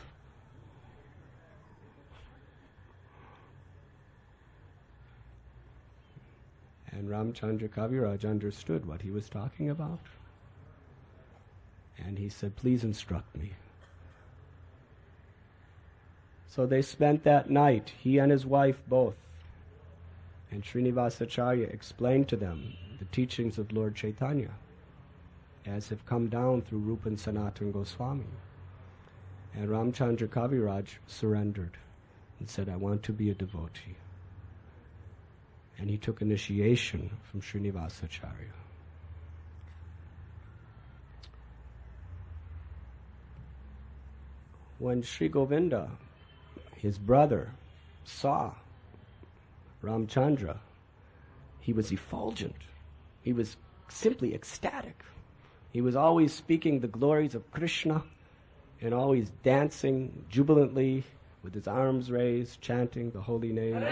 And Ramchandra Kaviraj understood what he was talking about. And he said, "Please instruct me." So they spent that night, he and his wife both. And Srinivasacharya explained to them the teachings of Lord Chaitanya as have come down through Rupa and Sanatana Goswami. And Ramchandra Kaviraj surrendered and said, "I want to be a devotee." And he took initiation from Srinivasacharya. When Sri Govinda, his brother, saw Ramchandra, he was effulgent. He was simply ecstatic. He was always speaking the glories of Krishna and always dancing jubilantly with his arms raised, chanting the holy names.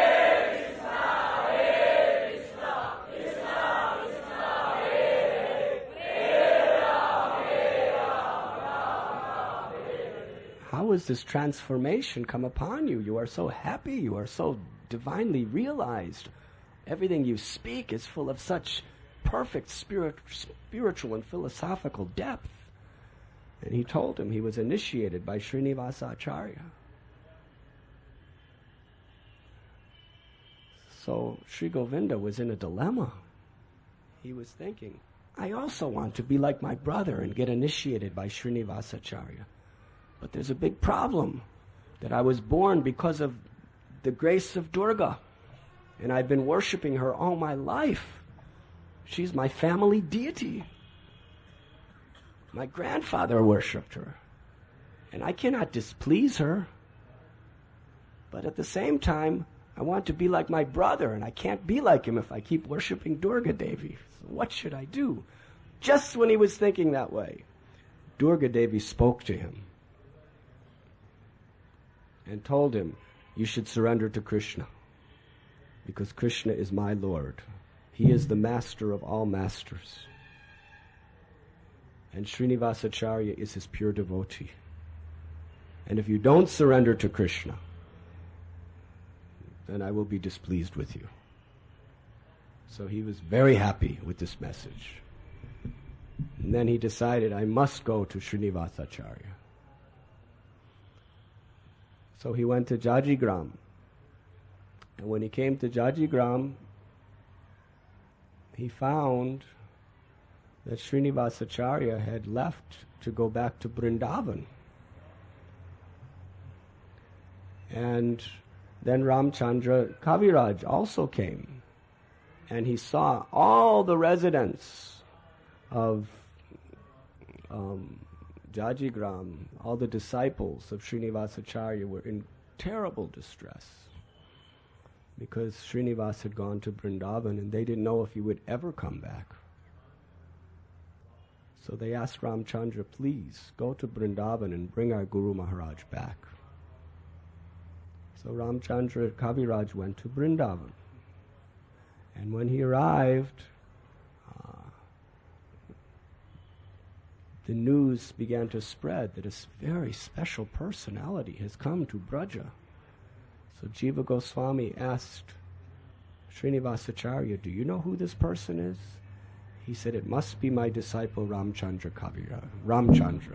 How has this transformation come upon you? You are so happy. You are so divinely realized. Everything you speak is full of such perfect spirit, spiritual and philosophical depth. And he told him he was initiated by Srinivasacharya. So Sri Govinda was in a dilemma. He was thinking, I also want to be like my brother and get initiated by Srinivasacharya. But there's a big problem, that I was born because of the grace of Durga, and I've been worshiping her all my life. She's my family deity. My grandfather worshipped her, and I cannot displease her. But at the same time, I want to be like my brother, and I can't be like him if I keep worshiping Durga Devi. So what should I do? Just when he was thinking that way, Durga Devi spoke to him and told him, you should surrender to Krishna, because Krishna is my Lord. He is the master of all masters. And Srinivasacharya is his pure devotee. And if you don't surrender to Krishna, then I will be displeased with you. So he was very happy with this message. And then he decided, I must go to Srinivasacharya. So he went to Jajigram. And when he came to Jajigram, he found that Srinivasacharya had left to go back to Vrindavan. And then Ramchandra Kaviraj also came, and he saw all the residents of um, Jajigram, all the disciples of Srinivasacharya were in terrible distress because Srinivas had gone to Vrindavan and they didn't know if he would ever come back. So they asked Ramchandra, please go to Vrindavan and bring our Guru Maharaj back. So Ramchandra Kaviraj went to Vrindavan. And when he arrived, uh, the news began to spread that a very special personality has come to Braja. So Jiva Goswami asked Srinivasacharya, do you know who this person is? He said, it must be my disciple Ramchandra Kaviraj, Ramchandra.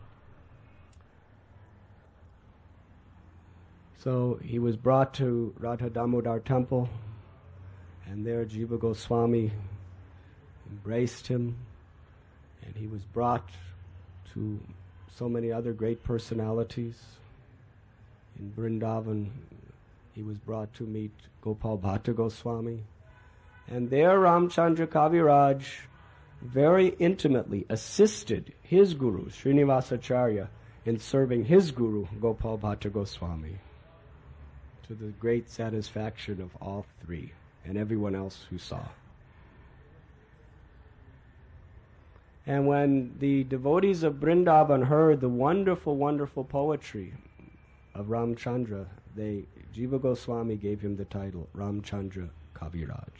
So he was brought to Radha Damodar temple, and there Jiva Goswami embraced him, and he was brought to so many other great personalities. In Vrindavan, he was brought to meet Gopal Bhatta Goswami. And there Ramchandra Kaviraj very intimately assisted his guru, Srinivasacharya, in serving his guru, Gopal Bhatta Goswami, to the great satisfaction of all three and everyone else who saw. And when the devotees of Vrindavan heard the wonderful, wonderful poetry of Ramchandra, they, Jiva Goswami gave him the title Ramchandra Kaviraj.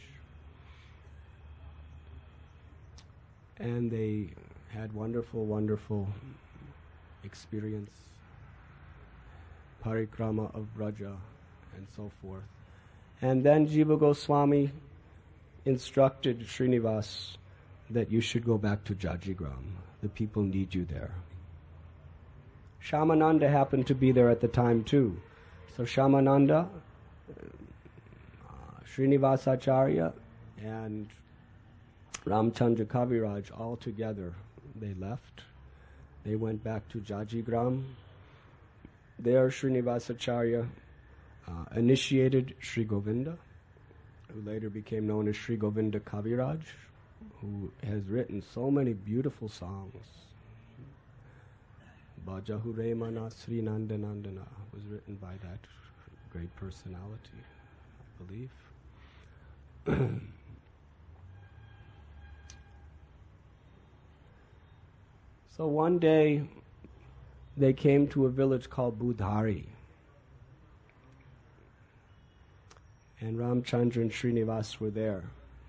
And they had wonderful, wonderful experience, parikrama of Braja, and so forth. And then Jiva Goswami instructed Srinivas that you should go back to Jajigram. The people need you there. Shamananda happened to be there at the time too. So Shamananda, uh, Srinivasacharya, and Ramchandra Kaviraj all together, they left. They went back to Jajigram. There Srinivasacharya uh, initiated Sri Govinda, who later became known as Sri Govinda Kaviraj, who has written so many beautiful songs. Bajahure Mana Sri Nandanandana was written by that great personality, I believe. So one day they came to a village called Budhari. And Ramchandra and Srinivas were there.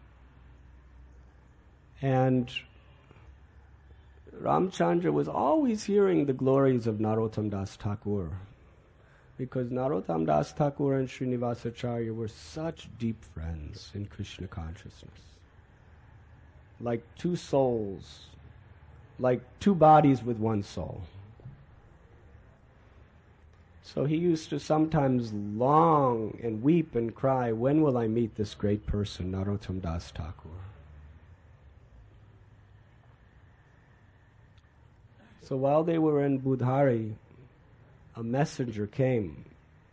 And Ramchandra was always hearing the glories of Narottam Das Thakur, because Narottam Das Thakur and Srinivasacharya were such deep friends in Krishna consciousness. Like two souls, like two bodies with one soul. So he used to sometimes long and weep and cry, when will I meet this great person, Narottam Das Thakur? So while they were in Budhari, a messenger came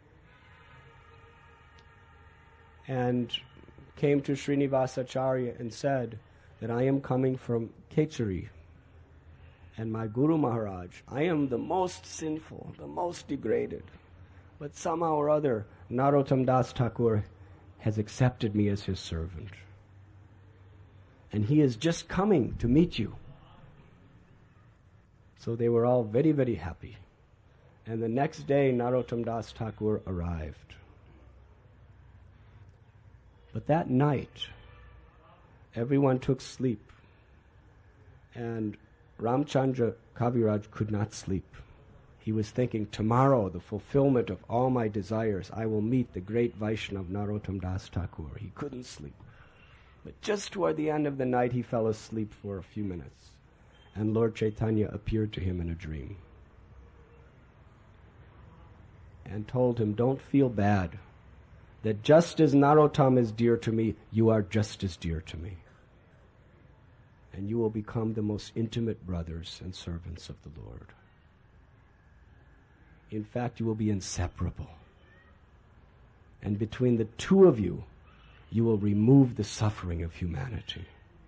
and came to Srinivasacharya and said that I am coming from Kechari, and my Guru Maharaj, I am the most sinful, the most degraded, but somehow or other Narottam Das Thakur has accepted me as his servant, and he is just coming to meet you. So they were all very, very happy. And the next day, Narottam Das Thakur arrived. But that night, everyone took sleep. And Ramchandra Kaviraj could not sleep. He was thinking, tomorrow, the fulfillment of all my desires, I will meet the great Vaishnava Narottam Das Thakur. He couldn't sleep. But just toward the end of the night, he fell asleep for a few minutes. And Lord Chaitanya appeared to him in a dream and told him, don't feel bad, that just as Narottam is dear to me, you are just as dear to me. And you will become the most intimate brothers and servants of the Lord. In fact, you will be inseparable. And between the two of you, you will remove the suffering of humanity.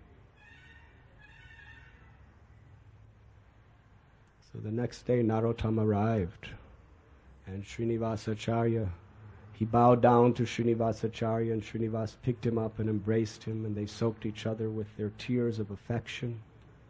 So the next day Narottam arrived, and Srinivasacharya, he bowed down to Srinivasacharya, and Srinivas picked him up and embraced him, and they soaked each other with their tears of affection.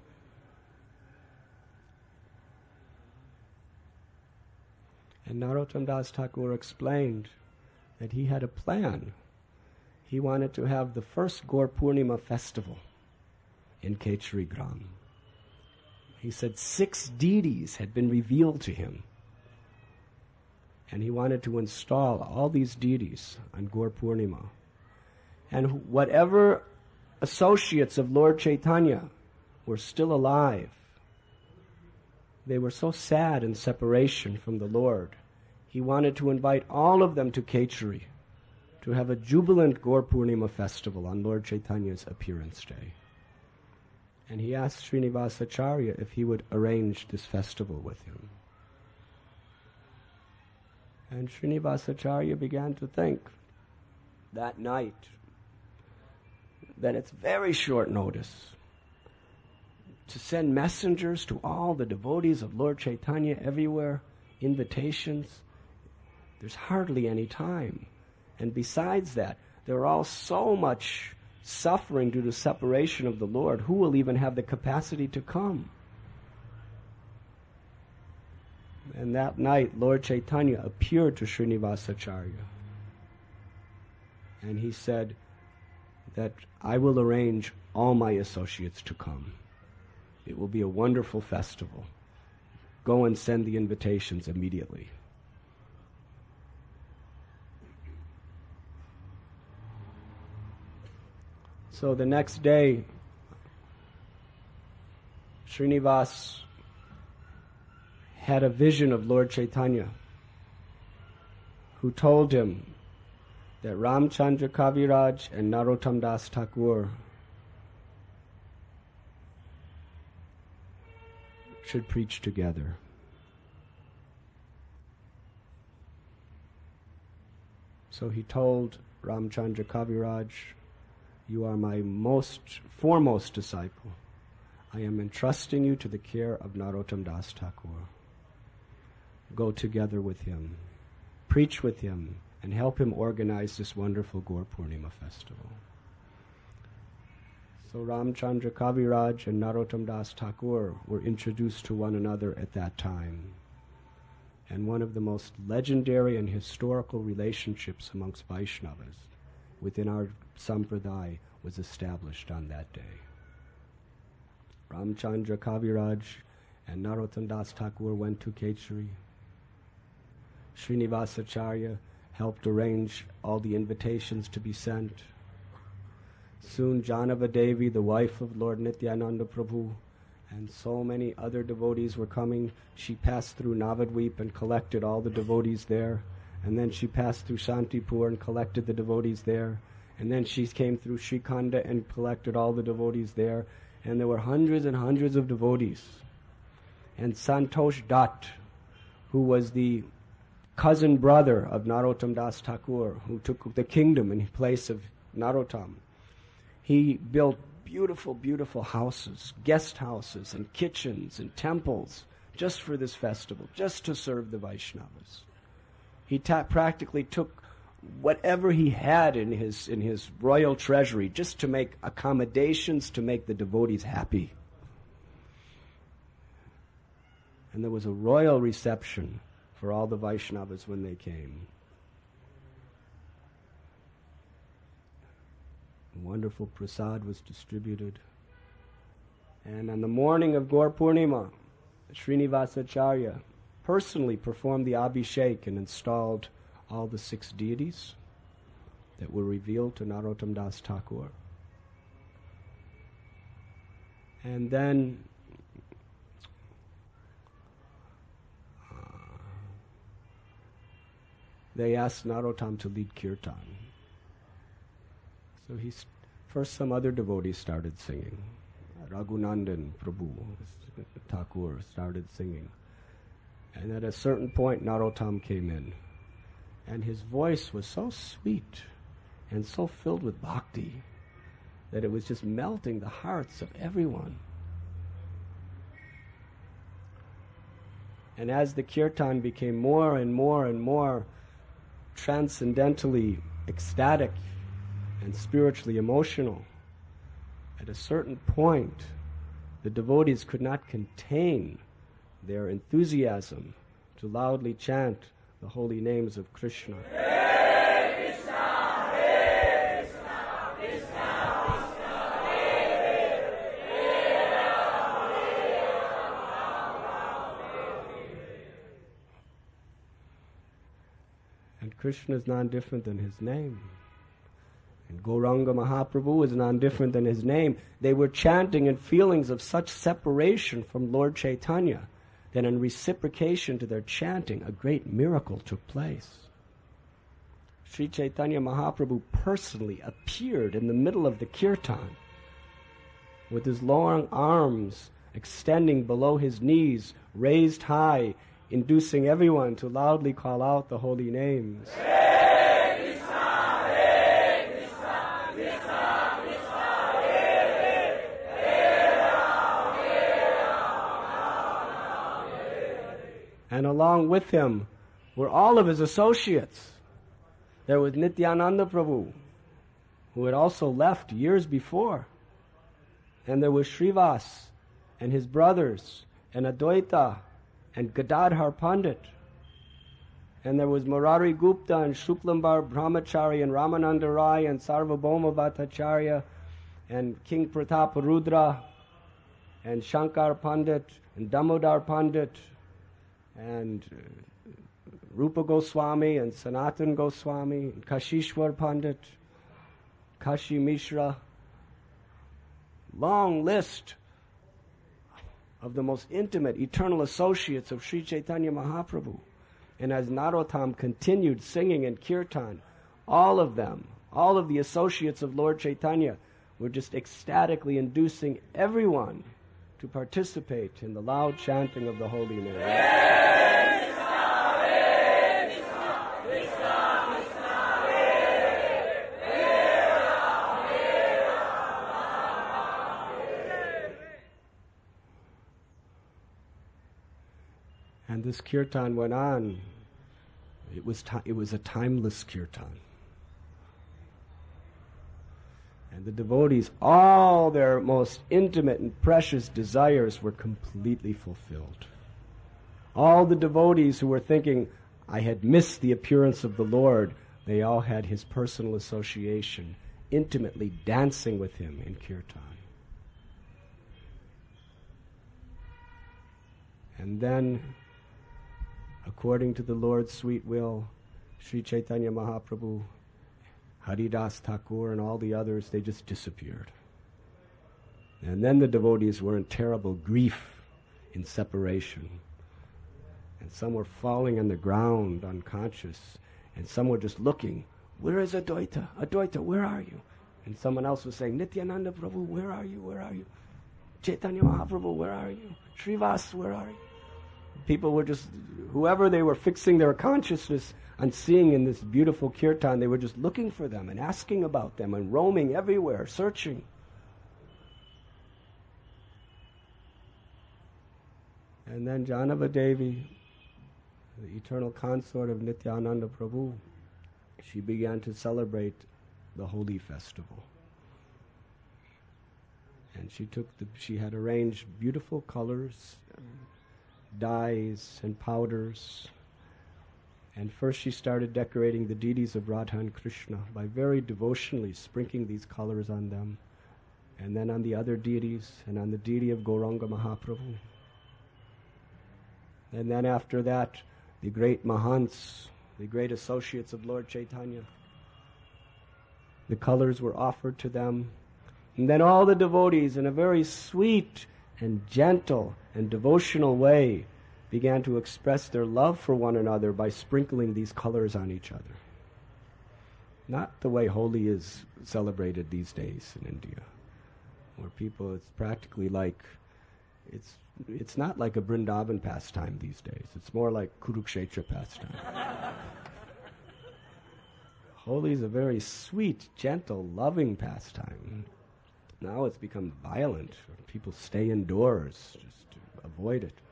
And Narottam Das Thakur explained that he had a plan. He wanted to have the first Gaur Purnima festival in Kechari Gram. He said six deities had been revealed to him. And he wanted to install all these deities on Gaur Purnima. And whatever associates of Lord Chaitanya were still alive, they were so sad in separation from the Lord. He wanted to invite all of them to Kechari to have a jubilant Gaur Purnima festival on Lord Chaitanya's appearance day. And he asked Srinivasacharya if he would arrange this festival with him. And Srinivasacharya began to think that night that it's very short notice to send messengers to all the devotees of Lord Chaitanya everywhere, invitations. There's hardly any time. And besides that, they're all so much suffering due to separation of the Lord, who will even have the capacity to come? And that night, Lord Chaitanya appeared to Srinivasacharya. And he said that I will arrange all my associates to come. It will be a wonderful festival. Go and send the invitations immediately. So the next day, Srinivas had a vision of Lord Chaitanya, who told him that Ramchandra Kaviraj and Narottam Das Thakur should preach together. So he told Ramchandra Kaviraj, you are my most foremost disciple. I am entrusting you to the care of Narottam Das Thakur. Go together with him, preach with him, and help him organize this wonderful Gaur Purnima festival. So Ramchandra Kaviraj and Narottam Das Thakur were introduced to one another at that time. And one of the most legendary and historical relationships amongst Vaishnavas within our sampradaya was established on that day. Ramchandra Kaviraj and Narottam Das Thakur went to Kechari. Srinivasacharya helped arrange all the invitations to be sent. Soon Janava Devi, the wife of Lord Nityananda Prabhu, and so many other devotees were coming. She passed through Navadvip and collected all the devotees there. And then she passed through Shantipur and collected the devotees there. And then she came through Srikhanda and collected all the devotees there. And there were hundreds and hundreds of devotees. And Santosh Dutt, who was the cousin brother of Narottam Das Thakur, who took the kingdom in place of Narottam, he built beautiful, beautiful houses, guest houses and kitchens and temples just for this festival, just to serve the Vaishnavas. He ta- practically took whatever he had in his in his royal treasury just to make accommodations to make the devotees happy. And there was a royal reception for all the Vaishnavas when they came. Wonderful prasad was distributed. And on the morning of Gaur Purnima, Srinivasacharya personally performed the Abhishek and installed all the six deities that were revealed to Narottam Das Thakur. And then uh, they asked Narottam to lead kirtan. So he st- first some other devotees started singing. Raghunandan Prabhu Thakur started singing. And at a certain point, Narottam came in. And his voice was so sweet and so filled with bhakti that it was just melting the hearts of everyone. And as the kirtan became more and more and more transcendentally ecstatic and spiritually emotional, at a certain point, the devotees could not contain their enthusiasm to loudly chant the holy names of Krishna. Hare Krishna, Hare Krishna, Krishna Krishna, Hare Hare, Hare Rama, Hare Rama. And Krishna is none different than his name. And Gauranga Mahaprabhu is none different than his name. They were chanting in feelings of such separation from Lord Chaitanya that in reciprocation to their chanting, a great miracle took place. Sri Chaitanya Mahaprabhu personally appeared in the middle of the kirtan with his long arms extending below his knees, raised high, inducing everyone to loudly call out the holy names. Hare Krishna, Hare Krishna, Krishna Krishna, Hare Hare, Rama, Hare Rama, Hare. And along with him were all of his associates. There was Nityananda Prabhu, who had also left years before. And there was Srivas and his brothers and Advaita and Gadadhar Pandit. And there was Murari Gupta and Shuklambar Brahmachari and Ramananda Rai and Sarvabhauma Bhattacharya and King Pratap Rudra and Shankar Pandit and Damodar Pandit and Rupa Goswami and Sanatan Goswami and Kashishwar Pandit, Kashi Mishra. Long list of the most intimate, eternal associates of Sri Chaitanya Mahaprabhu. And as Narottam continued singing in Kirtan, all of them, all of the associates of Lord Chaitanya were just ecstatically inducing everyone to participate in the loud chanting of the holy name. And this kirtan went on. It was ti- it was a timeless kirtan. And the devotees, all their most intimate and precious desires were completely fulfilled. All the devotees who were thinking, I had missed the appearance of the Lord, they all had his personal association, intimately dancing with him in kirtan. And then, according to the Lord's sweet will, Sri Chaitanya Mahaprabhu, Haridas Thakur and all the others, they just disappeared. And then the devotees were in terrible grief in separation. And some were falling on the ground unconscious. And some were just looking, where is Advaita? Advaita, where are you? And someone else was saying, Nityananda Prabhu, where are you? Where are you? Chaitanya Mahaprabhu, where are you? Srivas, where are you? People were just, whoever they were fixing their consciousness on seeing in this beautiful kirtan, they were just looking for them and asking about them and roaming everywhere, searching. And then Janava Devi, the eternal consort of Nityananda Prabhu, she began to celebrate the holy festival. And she took the, she had arranged beautiful colors, dyes and powders. And first she started decorating the deities of Radha and Krishna by very devotionally sprinkling these colors on them, and then on the other deities, and on the deity of Gauranga Mahaprabhu. And then after that, the great Mahants, the great associates of Lord Chaitanya, the colors were offered to them. And then all the devotees, in a very sweet and gentle and devotional way, began to express their love for one another by sprinkling these colors on each other. Not the way Holi is celebrated these days in India, where people, it's practically like, it's it's not like a Vrindavan pastime these days. It's more like Kurukshetra pastime. Holi is a very sweet, gentle, loving pastime. Now it's become violent. People stay indoors just to avoid it.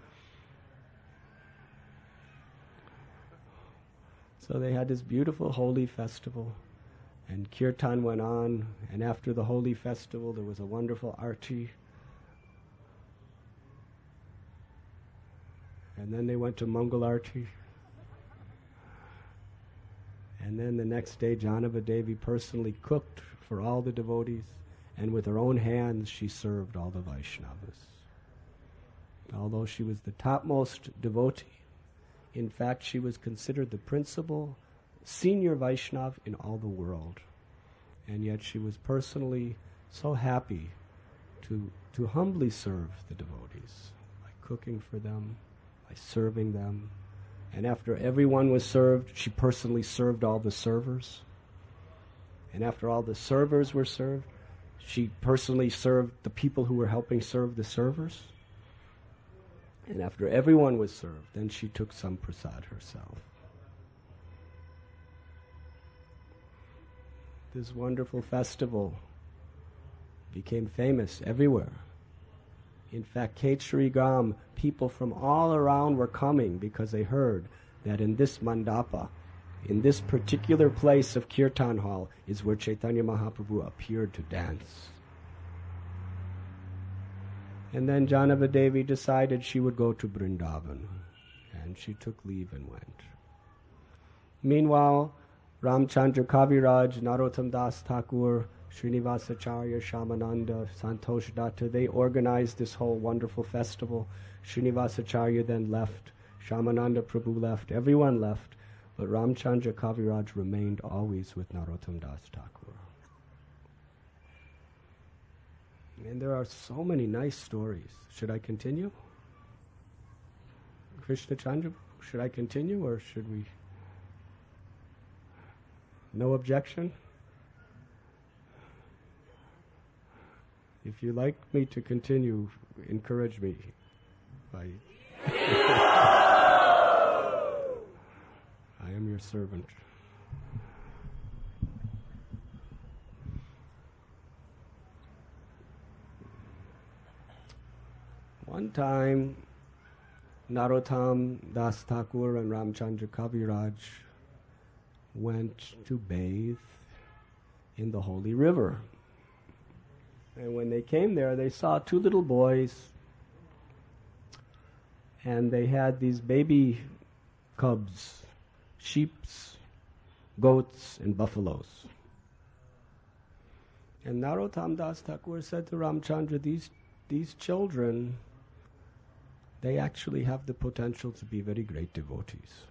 So they had this beautiful holy festival, and kirtan went on, and after the holy festival there was a wonderful arti. And then they went to Mangal Arti. And then the next day Janava Devi personally cooked for all the devotees, and with her own hands she served all the Vaishnavas. Although she was the topmost devotee, in fact, she was considered the principal senior Vaishnav in all the world. And yet she was personally so happy to, to humbly serve the devotees by cooking for them, by serving them. And after everyone was served, she personally served all the servers. And after all the servers were served, she personally served the people who were helping serve the servers. And after everyone was served, then she took some prasad herself. This wonderful festival became famous everywhere. In fact, Kechari Gram, people from all around were coming because they heard that in this mandapa In this particular place of Kirtan Hall is where Chaitanya Mahaprabhu appeared to dance. And then Janava Devi decided she would go to Vrindavan, and she took leave and went. Meanwhile, Ramchandra Kaviraj, Narottam Das Thakur, Srinivasacharya, Shamananda, Santosh Datta, they organized this whole wonderful festival. Srinivasacharya then left, Shamananda Prabhu left, everyone left, but Ramchandra Kaviraj remained always with Narottam Das Thakur. And there are so many nice stories. Should I continue? Krishna Chandra, should I continue or should we? No objection? If you like me to continue, encourage me. By I am your servant. One time, Narottam Das Thakur and Ramchandra Kaviraj went to bathe in the holy river. And when they came there, they saw two little boys, and they had these baby cubs, sheeps, goats, and buffaloes. And Narottam Das Thakur said to Ramchandra, these, these children, they actually have the potential to be very great devotees.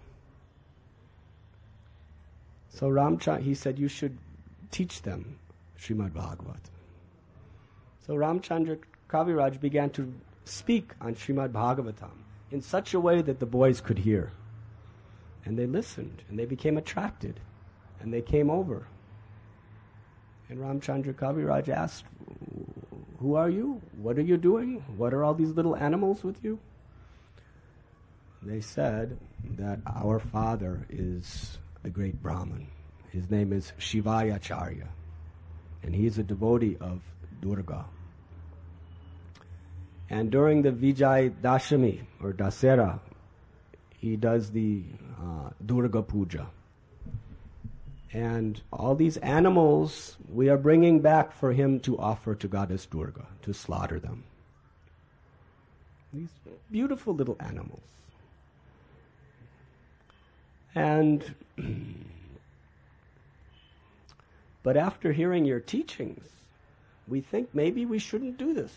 So Ramchandra, he said, you should teach them Srimad Bhagavatam. So Ramchandra Kaviraj began to speak on Srimad Bhagavatam in such a way that the boys could hear. And they listened, and they became attracted, and they came over. And Ramchandra Kaviraj asked, who are you? What are you doing? What are all these little animals with you? They said that our father is a great Brahmin. His name is Shivayacharya, and he is a devotee of Durga. And during the Vijay Dashami, or Dasera, he does the uh, Durga Puja. And all these animals we are bringing back for him to offer to Goddess Durga, to slaughter them. These beautiful little animals. And but after hearing your teachings, we think maybe we shouldn't do this.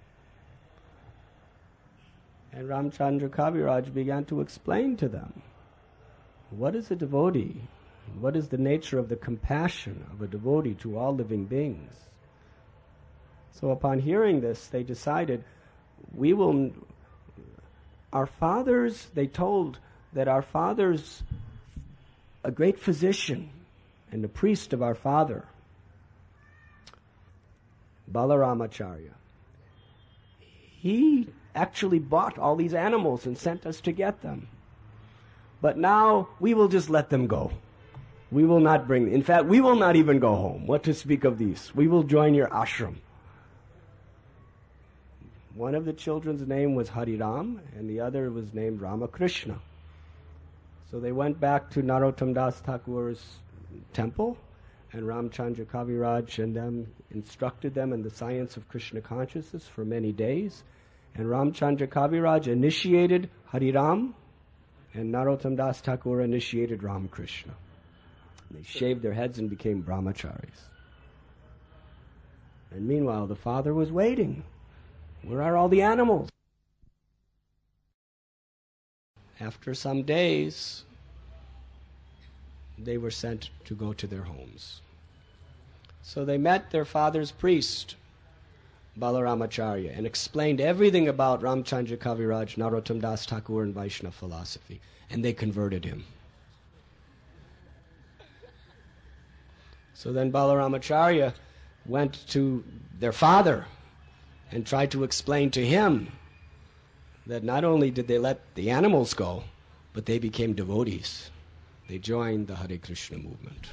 And Ramchandra Kaviraj began to explain to them, what is a devotee? What is the nature of the compassion of a devotee to all living beings? So upon hearing this, they decided, we will, our fathers, they told that our fathers, a great physician and a priest of our father, Balaramacharya, he actually bought all these animals and sent us to get them. But now we will just let them go. We will not bring, in fact, we will not even go home. What to speak of these? We will join your ashram. One of the children's name was Hariram, and the other was named Ramakrishna. So they went back to Narottam Das Thakur's temple, and Ramchandra Kaviraj and them instructed them in the science of Krishna consciousness for many days. And Ramchandra Kaviraj initiated Hariram, and Narottam Das Thakur initiated Ramakrishna. They shaved their heads and became brahmacharis. And meanwhile, the father was waiting. Where are all the animals? After some days, they were sent to go to their homes. So they met their father's priest, Balaramacharya, and explained everything about Ramchandra Kaviraj, Narottam Das Thakur, and Vaishnava philosophy. And they converted him. So then Balaramacharya went to their father and tried to explain to him that not only did they let the animals go, but they became devotees. They joined the Hare Krishna movement.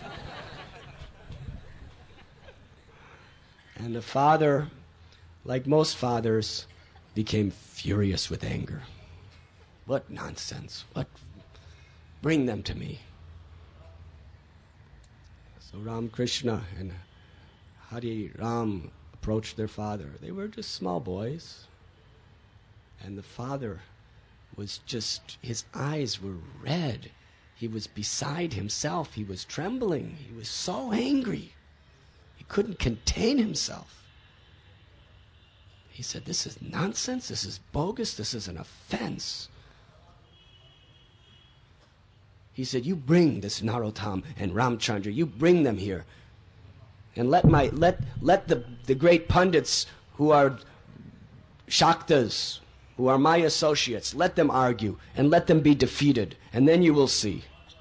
And the father, like most fathers, became furious with anger. What nonsense. What? Bring them to me. So Ramakrishna and Hari Ram approached their father. They were just small boys. And the father was just, his eyes were red. He was beside himself. He was trembling. He was so angry. He couldn't contain himself. He said, this is nonsense. This is bogus. This is an offense. He said, you bring this Narottam and Ramchandra, you bring them here. And let my let let the, the great pundits who are Shaktas, who are my associates, let them argue and let them be defeated, and then you will see.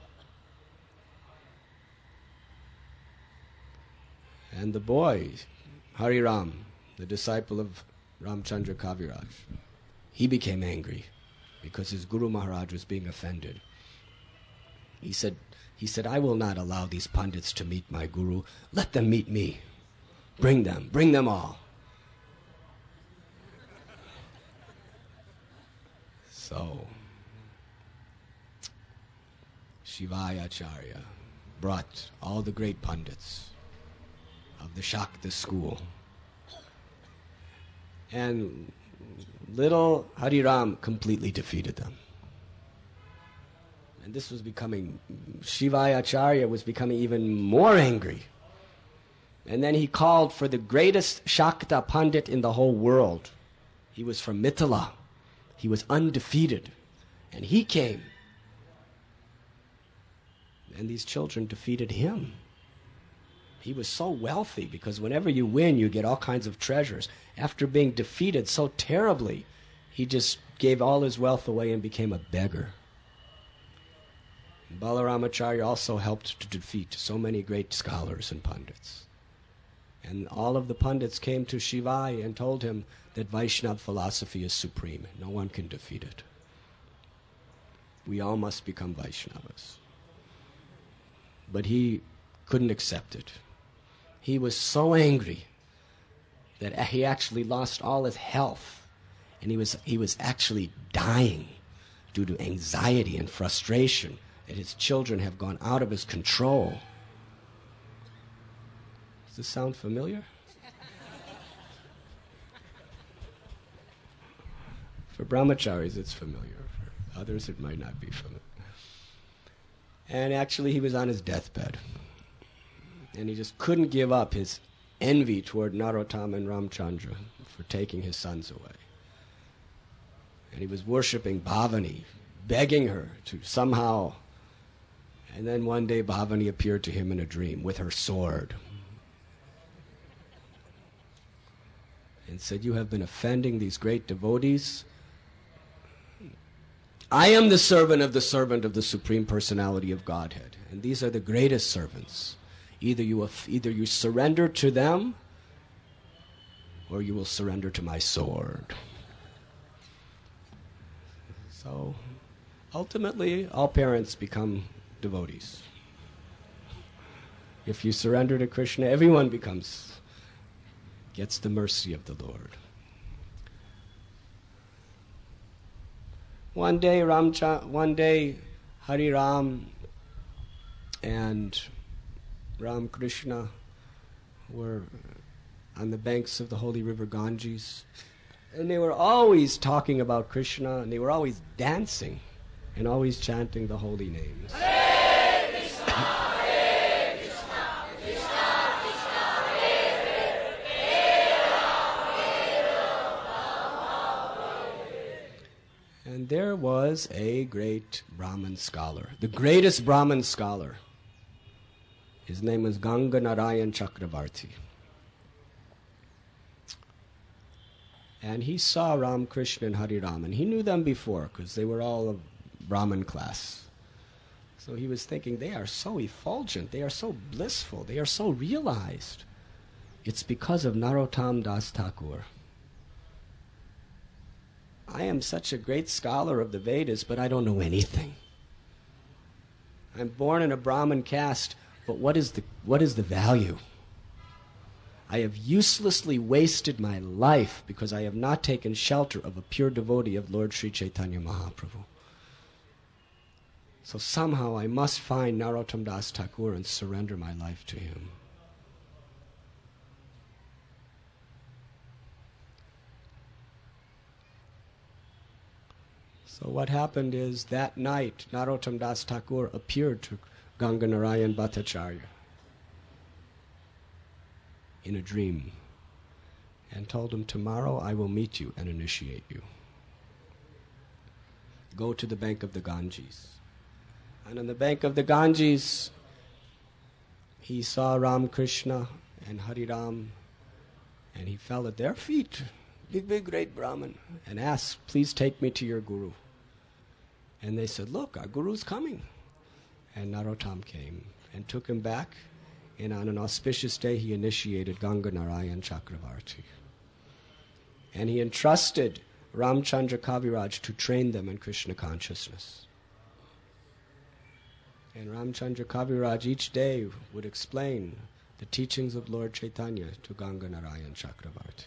And the boy, Hari Ram, the disciple of Ramchandra Kaviraj, he became angry because his Guru Maharaj was being offended. He said, he said, I will not allow these pundits to meet my Guru. Let them meet me. Bring them. Bring them all. So, Shivaya Acharya brought all the great pundits of the Shakta school. And little Hari Ram completely defeated them. And this was becoming, Shivaya Acharya was becoming even more angry. And then he called for the greatest Shakta Pandit in the whole world. He was from Mithila. He was undefeated. And he came. And these children defeated him. He was so wealthy because whenever you win, you get all kinds of treasures. After being defeated so terribly, he just gave all his wealth away and became a beggar. Balaramacharya also helped to defeat so many great scholars and pundits. And all of the pundits came to Shivai and told him that Vaishnava philosophy is supreme. No one can defeat it. We all must become Vaishnavas. But he couldn't accept it. He was so angry that he actually lost all his health. And he was, he was actually dying due to anxiety and frustration that his children have gone out of his control. Does this sound familiar? For brahmacharis, it's familiar. For others, it might not be familiar. And actually, he was on his deathbed. And he just couldn't give up his envy toward Narottam and Ramchandra for taking his sons away. And he was worshipping Bhavani, begging her to somehow. And then one day Bhavani appeared to him in a dream with her sword and said, you have been offending these great devotees. I am the servant of the servant of the Supreme Personality of Godhead. And these are the greatest servants. Either you, either you surrender to them or you will surrender to my sword. So ultimately, all parents become devotees. If you surrender to Krishna, everyone becomes, gets the mercy of the Lord. One day, Ramcha, one day, Hari Ram and Ram Krishna were on the banks of the holy river Ganges, and they were always talking about Krishna, and they were always dancing and always chanting the holy names. Hare Krishna, Hare Krishna, Krishna Krishna, Hare Hare, Hare Rama, Hare Rama. And there was a great Brahmin scholar, the greatest Brahmin scholar. His name was Ganga Narayan Chakravarti. And he saw Ramakrishna and Hari Ram, and he knew them before because they were all of Brahmin class. So he was thinking, they are so effulgent, they are so blissful, they are so realized. It's because of Narottam Das Thakur. I am such a great scholar of the Vedas, but I don't know anything. I'm born in a Brahmin caste, but what is the, what is the value? I have uselessly wasted my life because I have not taken shelter of a pure devotee of Lord Sri Chaitanya Mahaprabhu. So somehow I must find Narottam Das Thakur and surrender my life to him. So what happened is that night Narottam Das Thakur appeared to Ganganarayan Bhattacharya in a dream and told him, tomorrow I will meet you and initiate you. Go to the bank of the Ganges. And on the bank of the Ganges, he saw Ramakrishna and Hari Ram, and he fell at their feet, big, big, great Brahmin, and asked, please take me to your guru. And they said, look, our guru's coming. And Narottam came and took him back, and on an auspicious day he initiated Ganganarayan Chakravarti. And he entrusted Ramchandra Kaviraj to train them in Krishna consciousness. And Ramchandra Kaviraj each day would explain the teachings of Lord Chaitanya to Ganganarayan Chakravarti.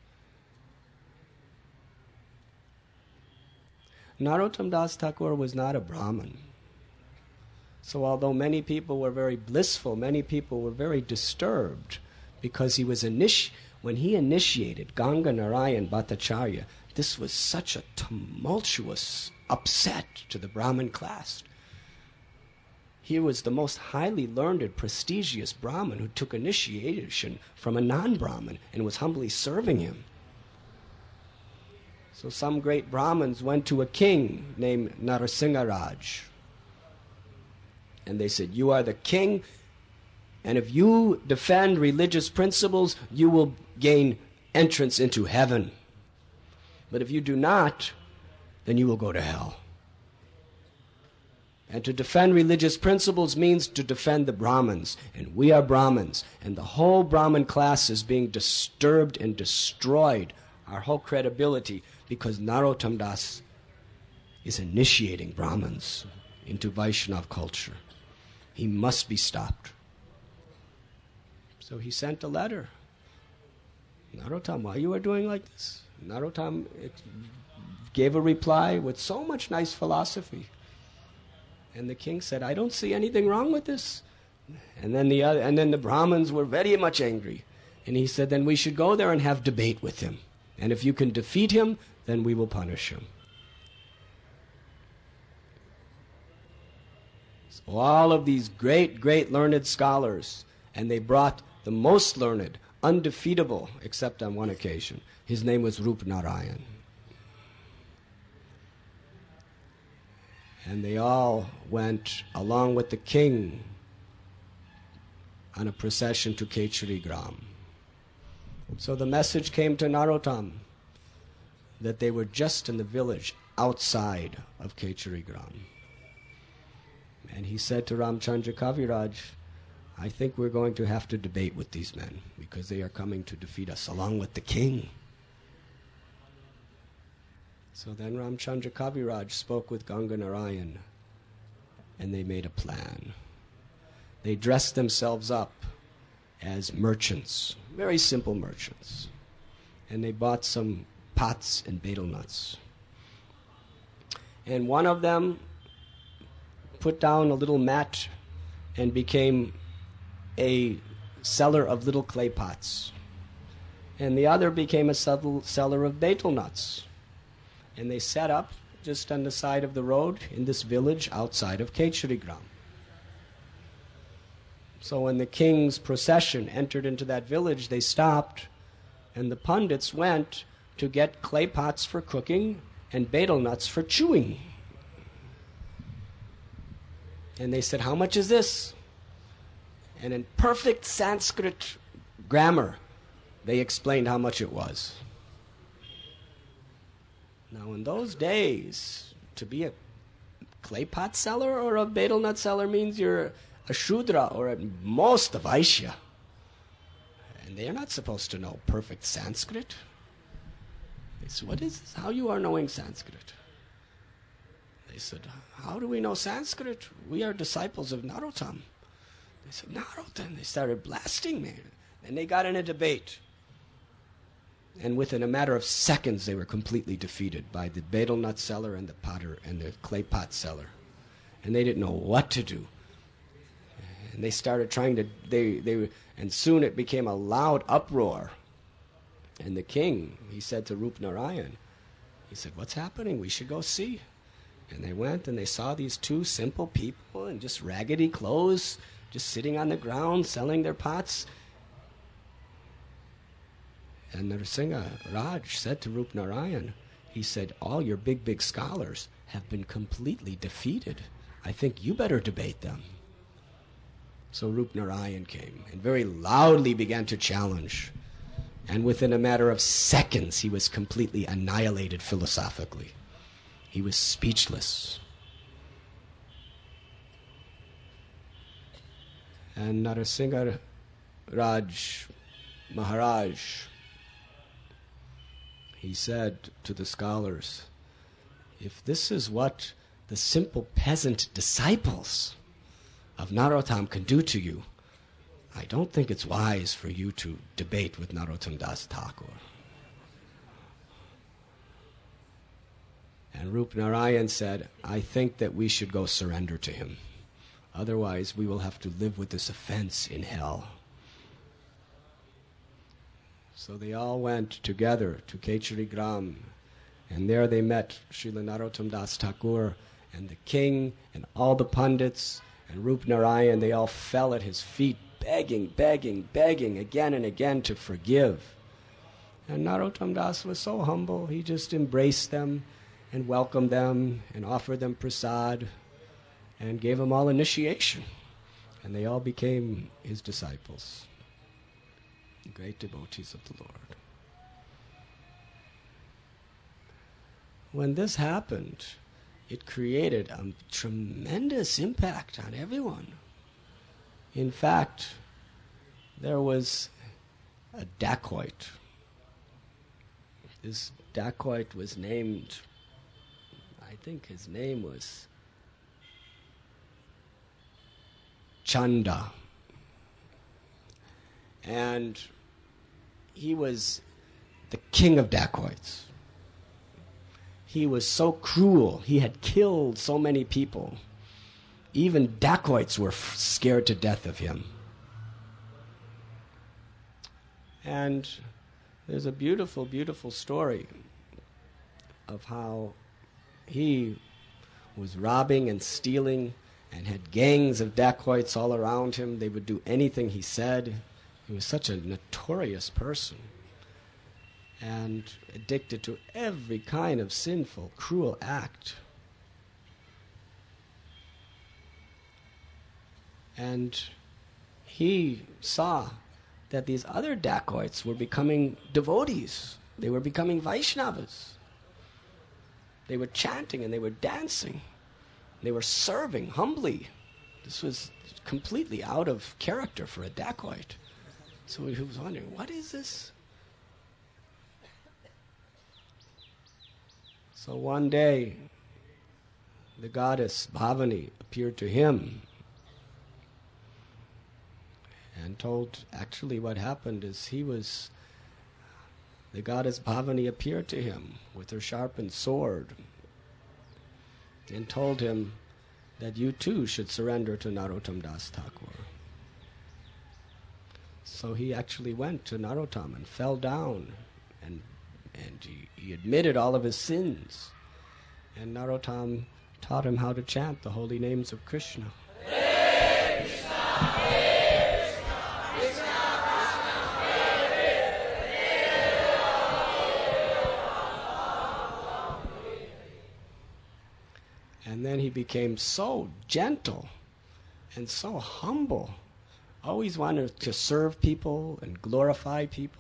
Narottam Das Thakur was not a Brahmin. So although many people were very blissful, many people were very disturbed because he was initi- when he initiated Ganganarayan Bhattacharya, this was such a tumultuous upset to the Brahmin class. He was the most highly learned, prestigious Brahmin who took initiation from a non-Brahmin and was humbly serving him. So some great Brahmins went to a king named Narasimharaj. And they said, you are the king, and if you defend religious principles, you will gain entrance into heaven. But if you do not, then you will go to hell. And to defend religious principles means to defend the Brahmins. And we are Brahmins. And the whole Brahmin class is being disturbed and destroyed, our whole credibility, because Narottam Das is initiating Brahmins into Vaishnava culture. He must be stopped. So he sent a letter. Narottam, why you are doing like this? Narottam gave a reply with so much nice philosophy. And the king said, I don't see anything wrong with this. And then the other, and then the Brahmins were very much angry. And he said, then we should go there and have debate with him. And if you can defeat him, then we will punish him. So all of these great, great learned scholars, and they brought the most learned, undefeatable, except on one occasion. His name was Rup Narayan. And they all went, along with the king, on a procession to Kechari Gram. So the message came to Narottam that they were just in the village outside of Kechari Gram. And he said to Ramchandra Kaviraj, I think we're going to have to debate with these men because they are coming to defeat us along with the king. So then Ramchandra Kaviraj spoke with Ganganarayan and they made a plan. They dressed themselves up as merchants, very simple merchants. And they bought some pots and betel nuts. And one of them put down a little mat and became a seller of little clay pots. And the other became a seller of betel nuts. And they set up just on the side of the road in this village outside of Kechari Gram. So when the king's procession entered into that village, they stopped, and the pundits went to get clay pots for cooking and betel nuts for chewing. And they said, how much is this? And in perfect Sanskrit grammar, they explained how much it was. Now in those days, to be a clay pot seller or a betel nut seller means you're a Shudra or at most a Vaishya. And they're not supposed to know perfect Sanskrit. They said, what is this? How you are knowing Sanskrit? They said, how do we know Sanskrit? We are disciples of Narottam. They said, Narottam. They started blasting me. And they got in a debate. And within a matter of seconds, they were completely defeated by the betel nut seller and the potter and the clay pot seller. and they didn't know what to do. And they started trying to, they, they, and soon it became a loud uproar. And the king, he said to Rup Narayan, he said, what's happening? We should go see. And they went and they saw these two simple people in just raggedy clothes, just sitting on the ground, selling their pots. And Narasimha Raj said to Rup Narayan, he said, all your big, big scholars have been completely defeated. I think you better debate them. So Rup Narayan came and very loudly began to challenge. And within a matter of seconds, he was completely annihilated philosophically. He was speechless. And Narasimha Raj Maharaj, he said to the scholars, if this is what the simple peasant disciples of Narottam can do to you, I don't think it's wise for you to debate with Narottam Das Thakur. And Rup Narayan said, I think that we should go surrender to him. Otherwise, we will have to live with this offense in hell. So they all went together to Kechari Gram, and there they met Srila Narottam Das Thakur and the king and all the pundits and Rup Narayan. They all fell at his feet, begging, begging, begging again and again to forgive. And Narottam Das was so humble, he just embraced them and welcomed them and offered them prasad and gave them all initiation. And they all became his disciples, great devotees of the Lord. When this happened, it created a tremendous impact on everyone. In fact, there was a dacoit. This dacoit was named, I think his name was Chanda. And he was the king of dacoits. He was so cruel. He had killed so many people. Even dacoits were f- scared to death of him. And there's a beautiful, beautiful story of how he was robbing and stealing and had gangs of dacoits all around him. They would do anything he said. He was such a notorious person and addicted to every kind of sinful, cruel act. And he saw that these other dacoits were becoming devotees. They were becoming Vaishnavas. They were chanting and they were dancing. They were serving humbly. This was completely out of character for a dacoit. So he was wondering, what is this? So one day, the goddess Bhavani appeared to him and told, actually what happened is he was, the goddess Bhavani appeared to him with her sharpened sword and told him that you too should surrender to Narottam Das Thakur. So he actually went to Narottam and fell down and and he, he admitted all of his sins. And Narottam taught him how to chant the holy names of Krishna. Hare Krishna, Hare Krishna, Krishna Krishna, Hare Hare. And then he became so gentle and so humble, always wanted to serve people and glorify people.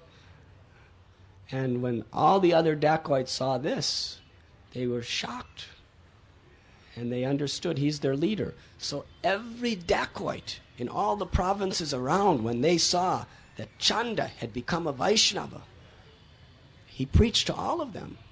And when all the other dacoits saw this, they were shocked. And they understood he's their leader. So every dacoit in all the provinces around, when they saw that Chanda had become a Vaishnava, he preached to all of them.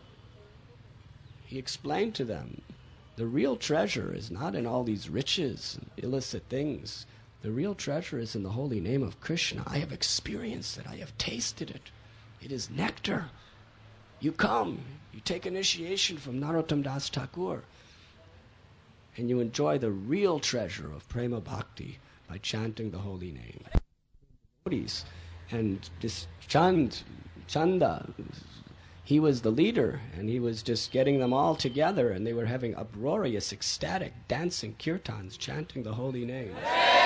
He explained to them, the real treasure is not in all these riches and illicit things. The real treasure is in the holy name of Krishna. I have experienced it. I have tasted it. It is nectar. You come, you take initiation from Narottam Das Thakur, and you enjoy the real treasure of prema bhakti by chanting the holy name. Devotees. And this Chand, Chanda, he was the leader, and he was just getting them all together, and they were having uproarious, ecstatic, dancing kirtans, chanting the holy name.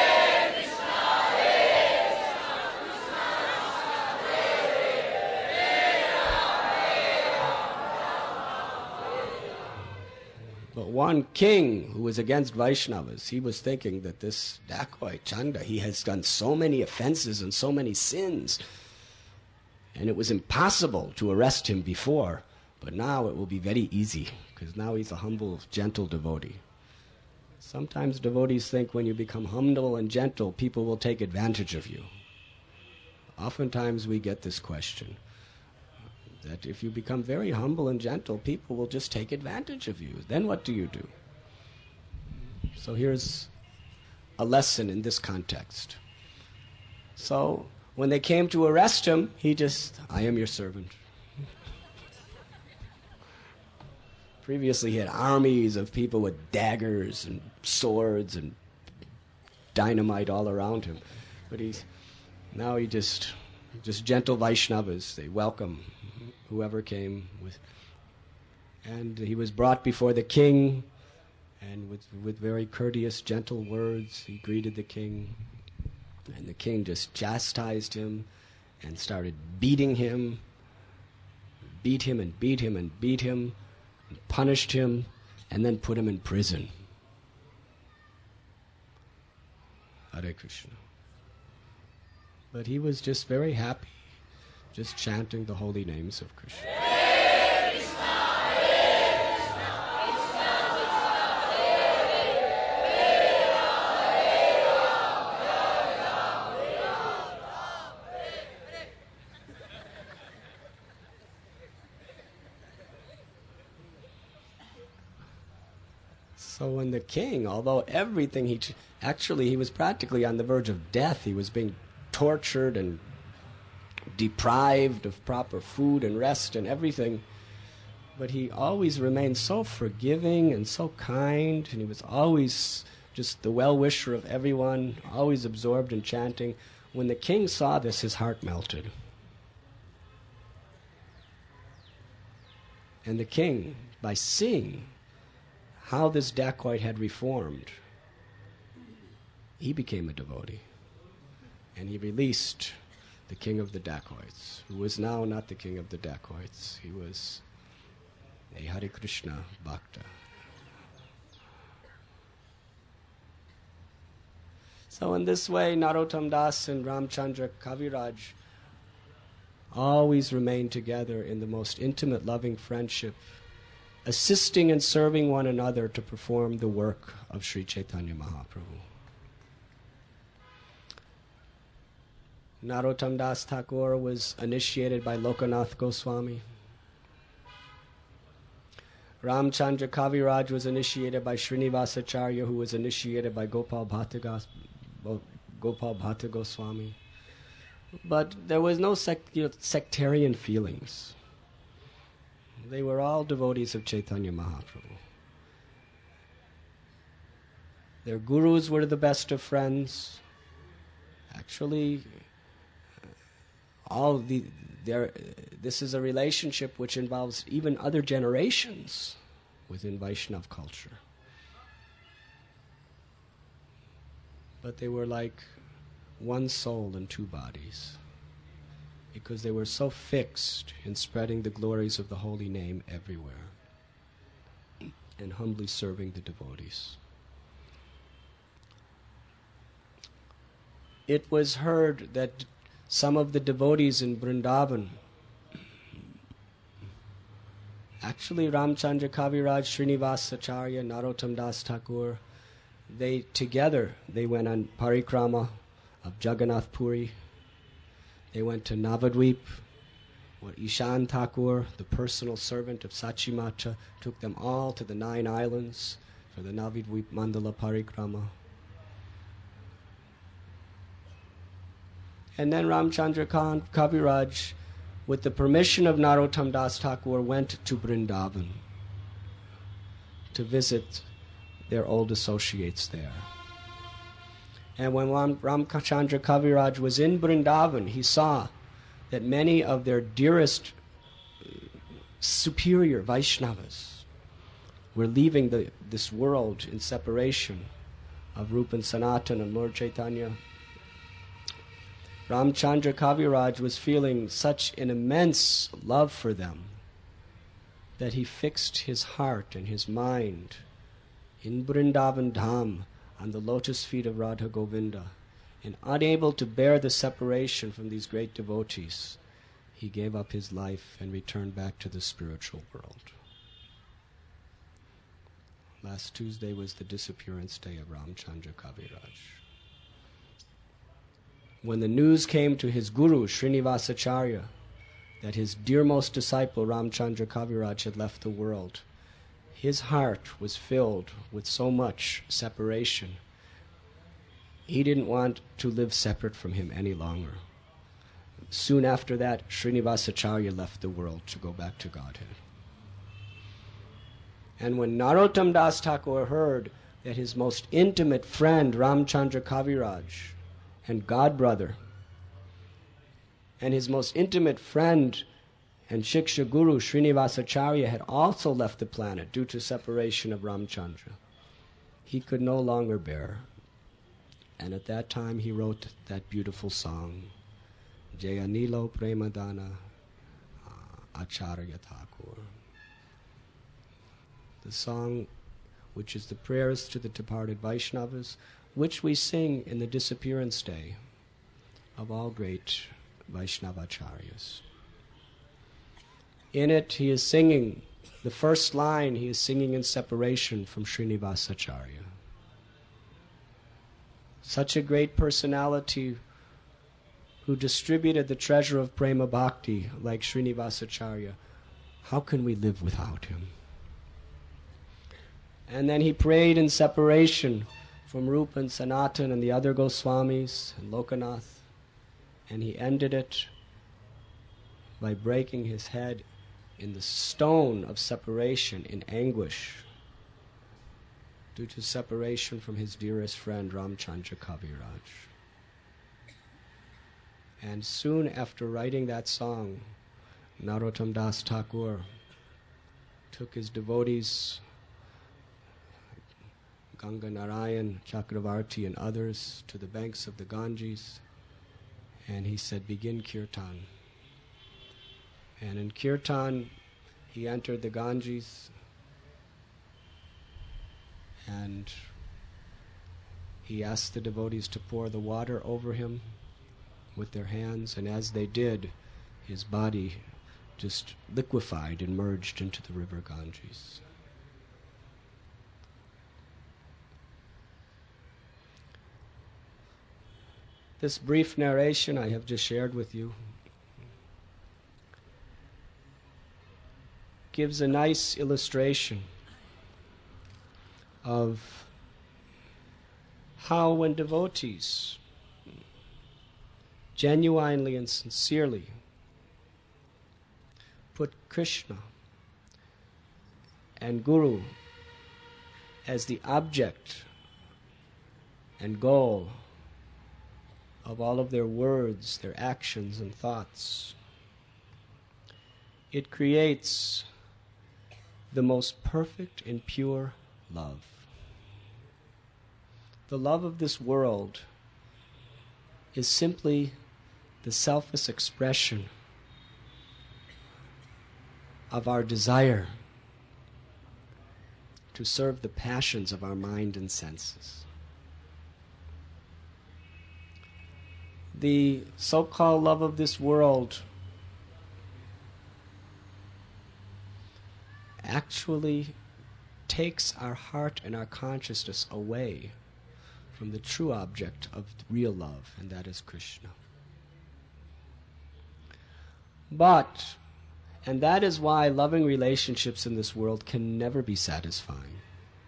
But one king who was against Vaishnavas, he was thinking that this dacoit, Chanda, he has done so many offenses and so many sins, and it was impossible to arrest him before, but now it will be very easy, because now he's a humble, gentle devotee. Sometimes devotees think when you become humble and gentle, people will take advantage of you. Oftentimes we get this question, that if you become very humble and gentle, people will just take advantage of you. Then what do you do? So here's a lesson in this context. So when they came to arrest him, he just, I am your servant. Previously he had armies of people with daggers and swords and dynamite all around him. But he's, now he just, just gentle Vaishnavas, they welcome whoever came with, and he was brought before the king, and with with very courteous, gentle words, he greeted the king, and the king just chastised him, and started beating him, beat him and beat him and beat him, and punished him, and then put him in prison. Hare Krishna. But he was just very happy, just chanting the holy names of Krishna. Hare Krishna, Hare Krishna, Krishna Krishna, Hare Hare, Hare Ram, Hare Ram, Hare Ram, Ram, Hare Hare. So when the king, although everything he, ch- actually he was practically on the verge of death, he was being tortured and deprived of proper food and rest and everything, but he always remained so forgiving and so kind, and he was always just the well-wisher of everyone, always absorbed in chanting. When the king saw this, his heart melted. And the king, by seeing how this dacoit had reformed, he became a devotee, and he released the king of the dacoits, who was now not the king of the dacoits. He was a Hare Krishna Bhakta. So in this way, Narottam Das and Ramchandra Kaviraj always remained together in the most intimate, loving friendship, assisting and serving one another to perform the work of Sri Chaitanya Mahaprabhu. Narottam Das Thakur was initiated by Lokanath Goswami. Ramchandra Kaviraj was initiated by Srinivasacharya, who was initiated by Gopal Bhatta, Gos- Gopal Bhatta Goswami. But there was no sect- sectarian feelings. They were all devotees of Chaitanya Mahaprabhu. Their gurus were the best of friends. Actually, all the there this is a relationship which involves even other generations within Vaishnava culture. But they were like one soul in two bodies, because they were so fixed in spreading the glories of the holy name everywhere and humbly serving the devotees. It was heard that some of the devotees in Vrindavan, actually Ramchandra Kaviraj, Srinivasacharya, Narottam Das Thakur, they together, they went on parikrama of Jagannath Puri. They went to Navadvip, where Ishan Thakur, the personal servant of Sachimata, took them all to the nine islands for the Navadvip Mandala parikrama. And then Ramchandra Khan Kaviraj, with the permission of Narottam Das Thakur, went to Vrindavan to visit their old associates there. And when Ram, Ramchandra Kaviraj was in Vrindavan, he saw that many of their dearest superior Vaishnavas were leaving the, this world in separation of Rupa and Sanatana and Lord Chaitanya. Ramchandra Kaviraj was feeling such an immense love for them that he fixed his heart and his mind in Vrindavan Dham on the lotus feet of Radha Govinda, and unable to bear the separation from these great devotees, he gave up his life and returned back to the spiritual world. Last Tuesday was the disappearance day of Ramchandra Kaviraj. When the news came to his guru, Srinivasacharya, that his dearmost disciple Ramchandra Kaviraj had left the world, his heart was filled with so much separation. He didn't want to live separate from him any longer. Soon after that, Srinivasacharya left the world to go back to Godhead. And when Narottam Das Thakur heard that his most intimate friend Ramchandra Kaviraj and godbrother and his most intimate friend and Shiksha Guru Srinivasacharya had also left the planet due to separation of Ramchandra, he could no longer bear. And at that time he wrote that beautiful song, Jayanilo Premadana uh, Acharya Thakur. The song which is the prayers to the departed Vaishnavas, which we sing in the disappearance day of all great Vaishnavacharyas. In it, he is singing, the first line, he is singing in separation from Srinivasacharya. Such a great personality who distributed the treasure of prema bhakti like Srinivasacharya, how can we live without him? And then he prayed in separation from Rupa and Sanatan and the other Goswamis and Lokanath, and he ended it by breaking his head in the stone of separation in anguish due to separation from his dearest friend Ramchandra Kaviraj. And soon after writing that song, Narottam Das Thakur took his devotees, Ganga Narayan, Chakravarti and others, to the banks of the Ganges, and he said, begin kirtan. And in kirtan, he entered the Ganges, and he asked the devotees to pour the water over him with their hands, and as they did, his body just liquefied and merged into the river Ganges. This brief narration I have just shared with you gives a nice illustration of how when devotees genuinely and sincerely put Krishna and Guru as the object and goal of all of their words, their actions and thoughts, it creates the most perfect and pure love. The love of this world is simply the selfless expression of our desire to serve the passions of our mind and senses. The so-called love of this world actually takes our heart and our consciousness away from the true object of real love, and that is Krishna. But, and that is why loving relationships in this world can never be satisfying.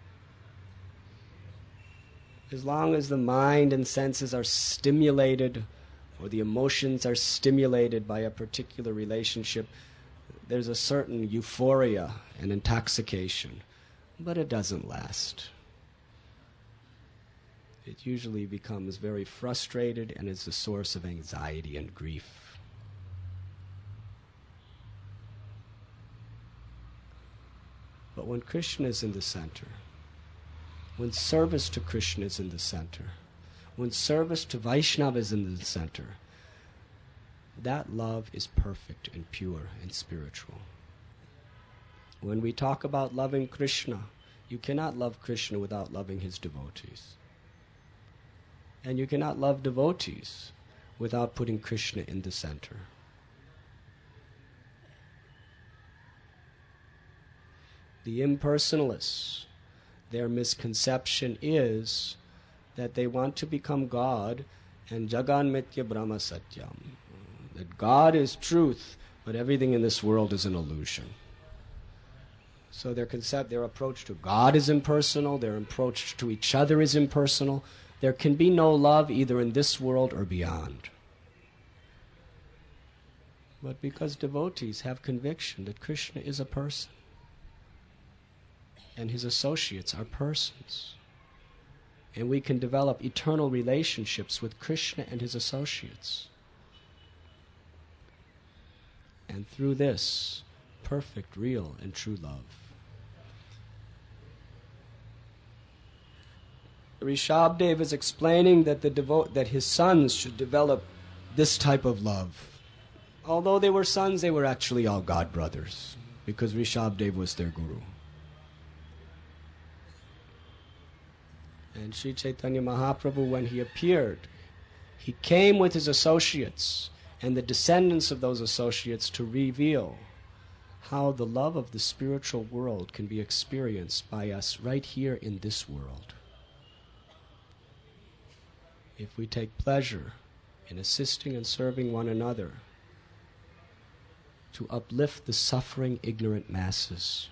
As long as the mind and senses are stimulated, or the emotions are stimulated by a particular relationship, there's a certain euphoria and intoxication, but it doesn't last. it usually becomes very frustrated and is a source of anxiety and grief. But when Krishna is in the center, when service to Krishna is in the center, when service to Vaishnava is in the center, that love is perfect and pure and spiritual. When we talk about loving Krishna, you cannot love Krishna without loving his devotees. And you cannot love devotees without putting Krishna in the center. The impersonalists, their misconception is that they want to become God and Jagan Mitya Brahma Satyam. That God is truth, but everything in this world is an illusion. So their concept, their approach to God is impersonal, their approach to each other is impersonal. There can be no love either in this world or beyond. But because devotees have conviction that Krishna is a person, and his associates are persons, and we can develop eternal relationships with Krishna and his associates. And through this, perfect, real, and true love. Rishabdev is explaining that the devo- that his sons should develop this type of love. Although they were sons, they were actually all God brothers, because Rishabdev was their guru. And Sri Chaitanya Mahaprabhu, when he appeared, he came with his associates and the descendants of those associates to reveal how the love of the spiritual world can be experienced by us right here in this world. If we take pleasure in assisting and serving one another to uplift the suffering, ignorant masses,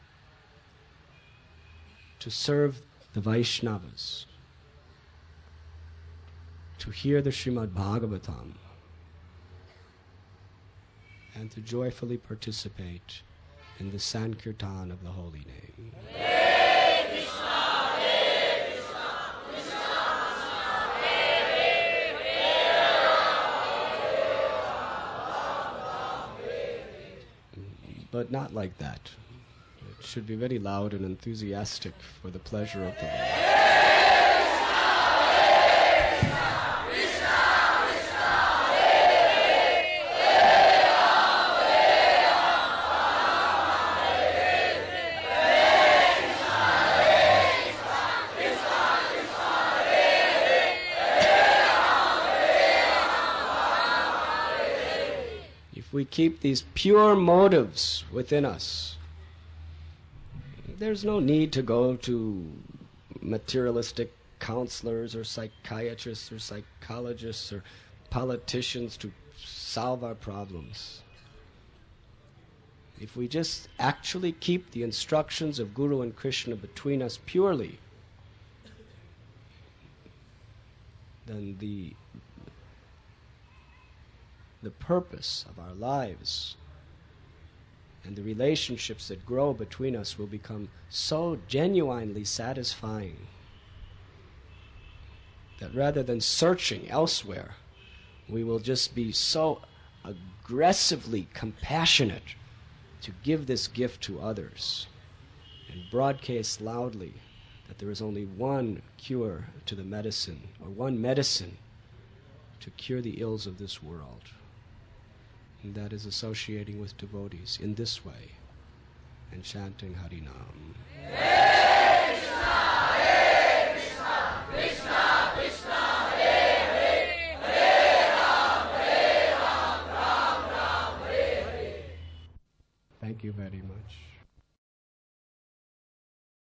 to serve the Vaishnavas, to hear the Srimad Bhagavatam, and to joyfully participate in the Sankirtan of the holy name. Hare Krishna, Hare Krishna, Krishna Krishna, Hare Hare, but not like that. It should be very loud and enthusiastic for the pleasure of the Lord. If we keep these pure motives within us, there's no need to go to materialistic counselors or psychiatrists or psychologists or politicians to solve our problems. If we just actually keep the instructions of Guru and Krishna between us purely, then the the purpose of our lives and the relationships that grow between us will become so genuinely satisfying that rather than searching elsewhere, we will just be so aggressively compassionate to give this gift to others and broadcast loudly that there is only one cure to the medicine, or one medicine to cure the ills of this world. And that is associating with devotees in this way and chanting Harinam. Hare Krishna, Hare Krishna, Krishna Krishna, Hare Hare, Hare Ram, Hare Ram, Ram Ram, Hare Hare. Thank you very much.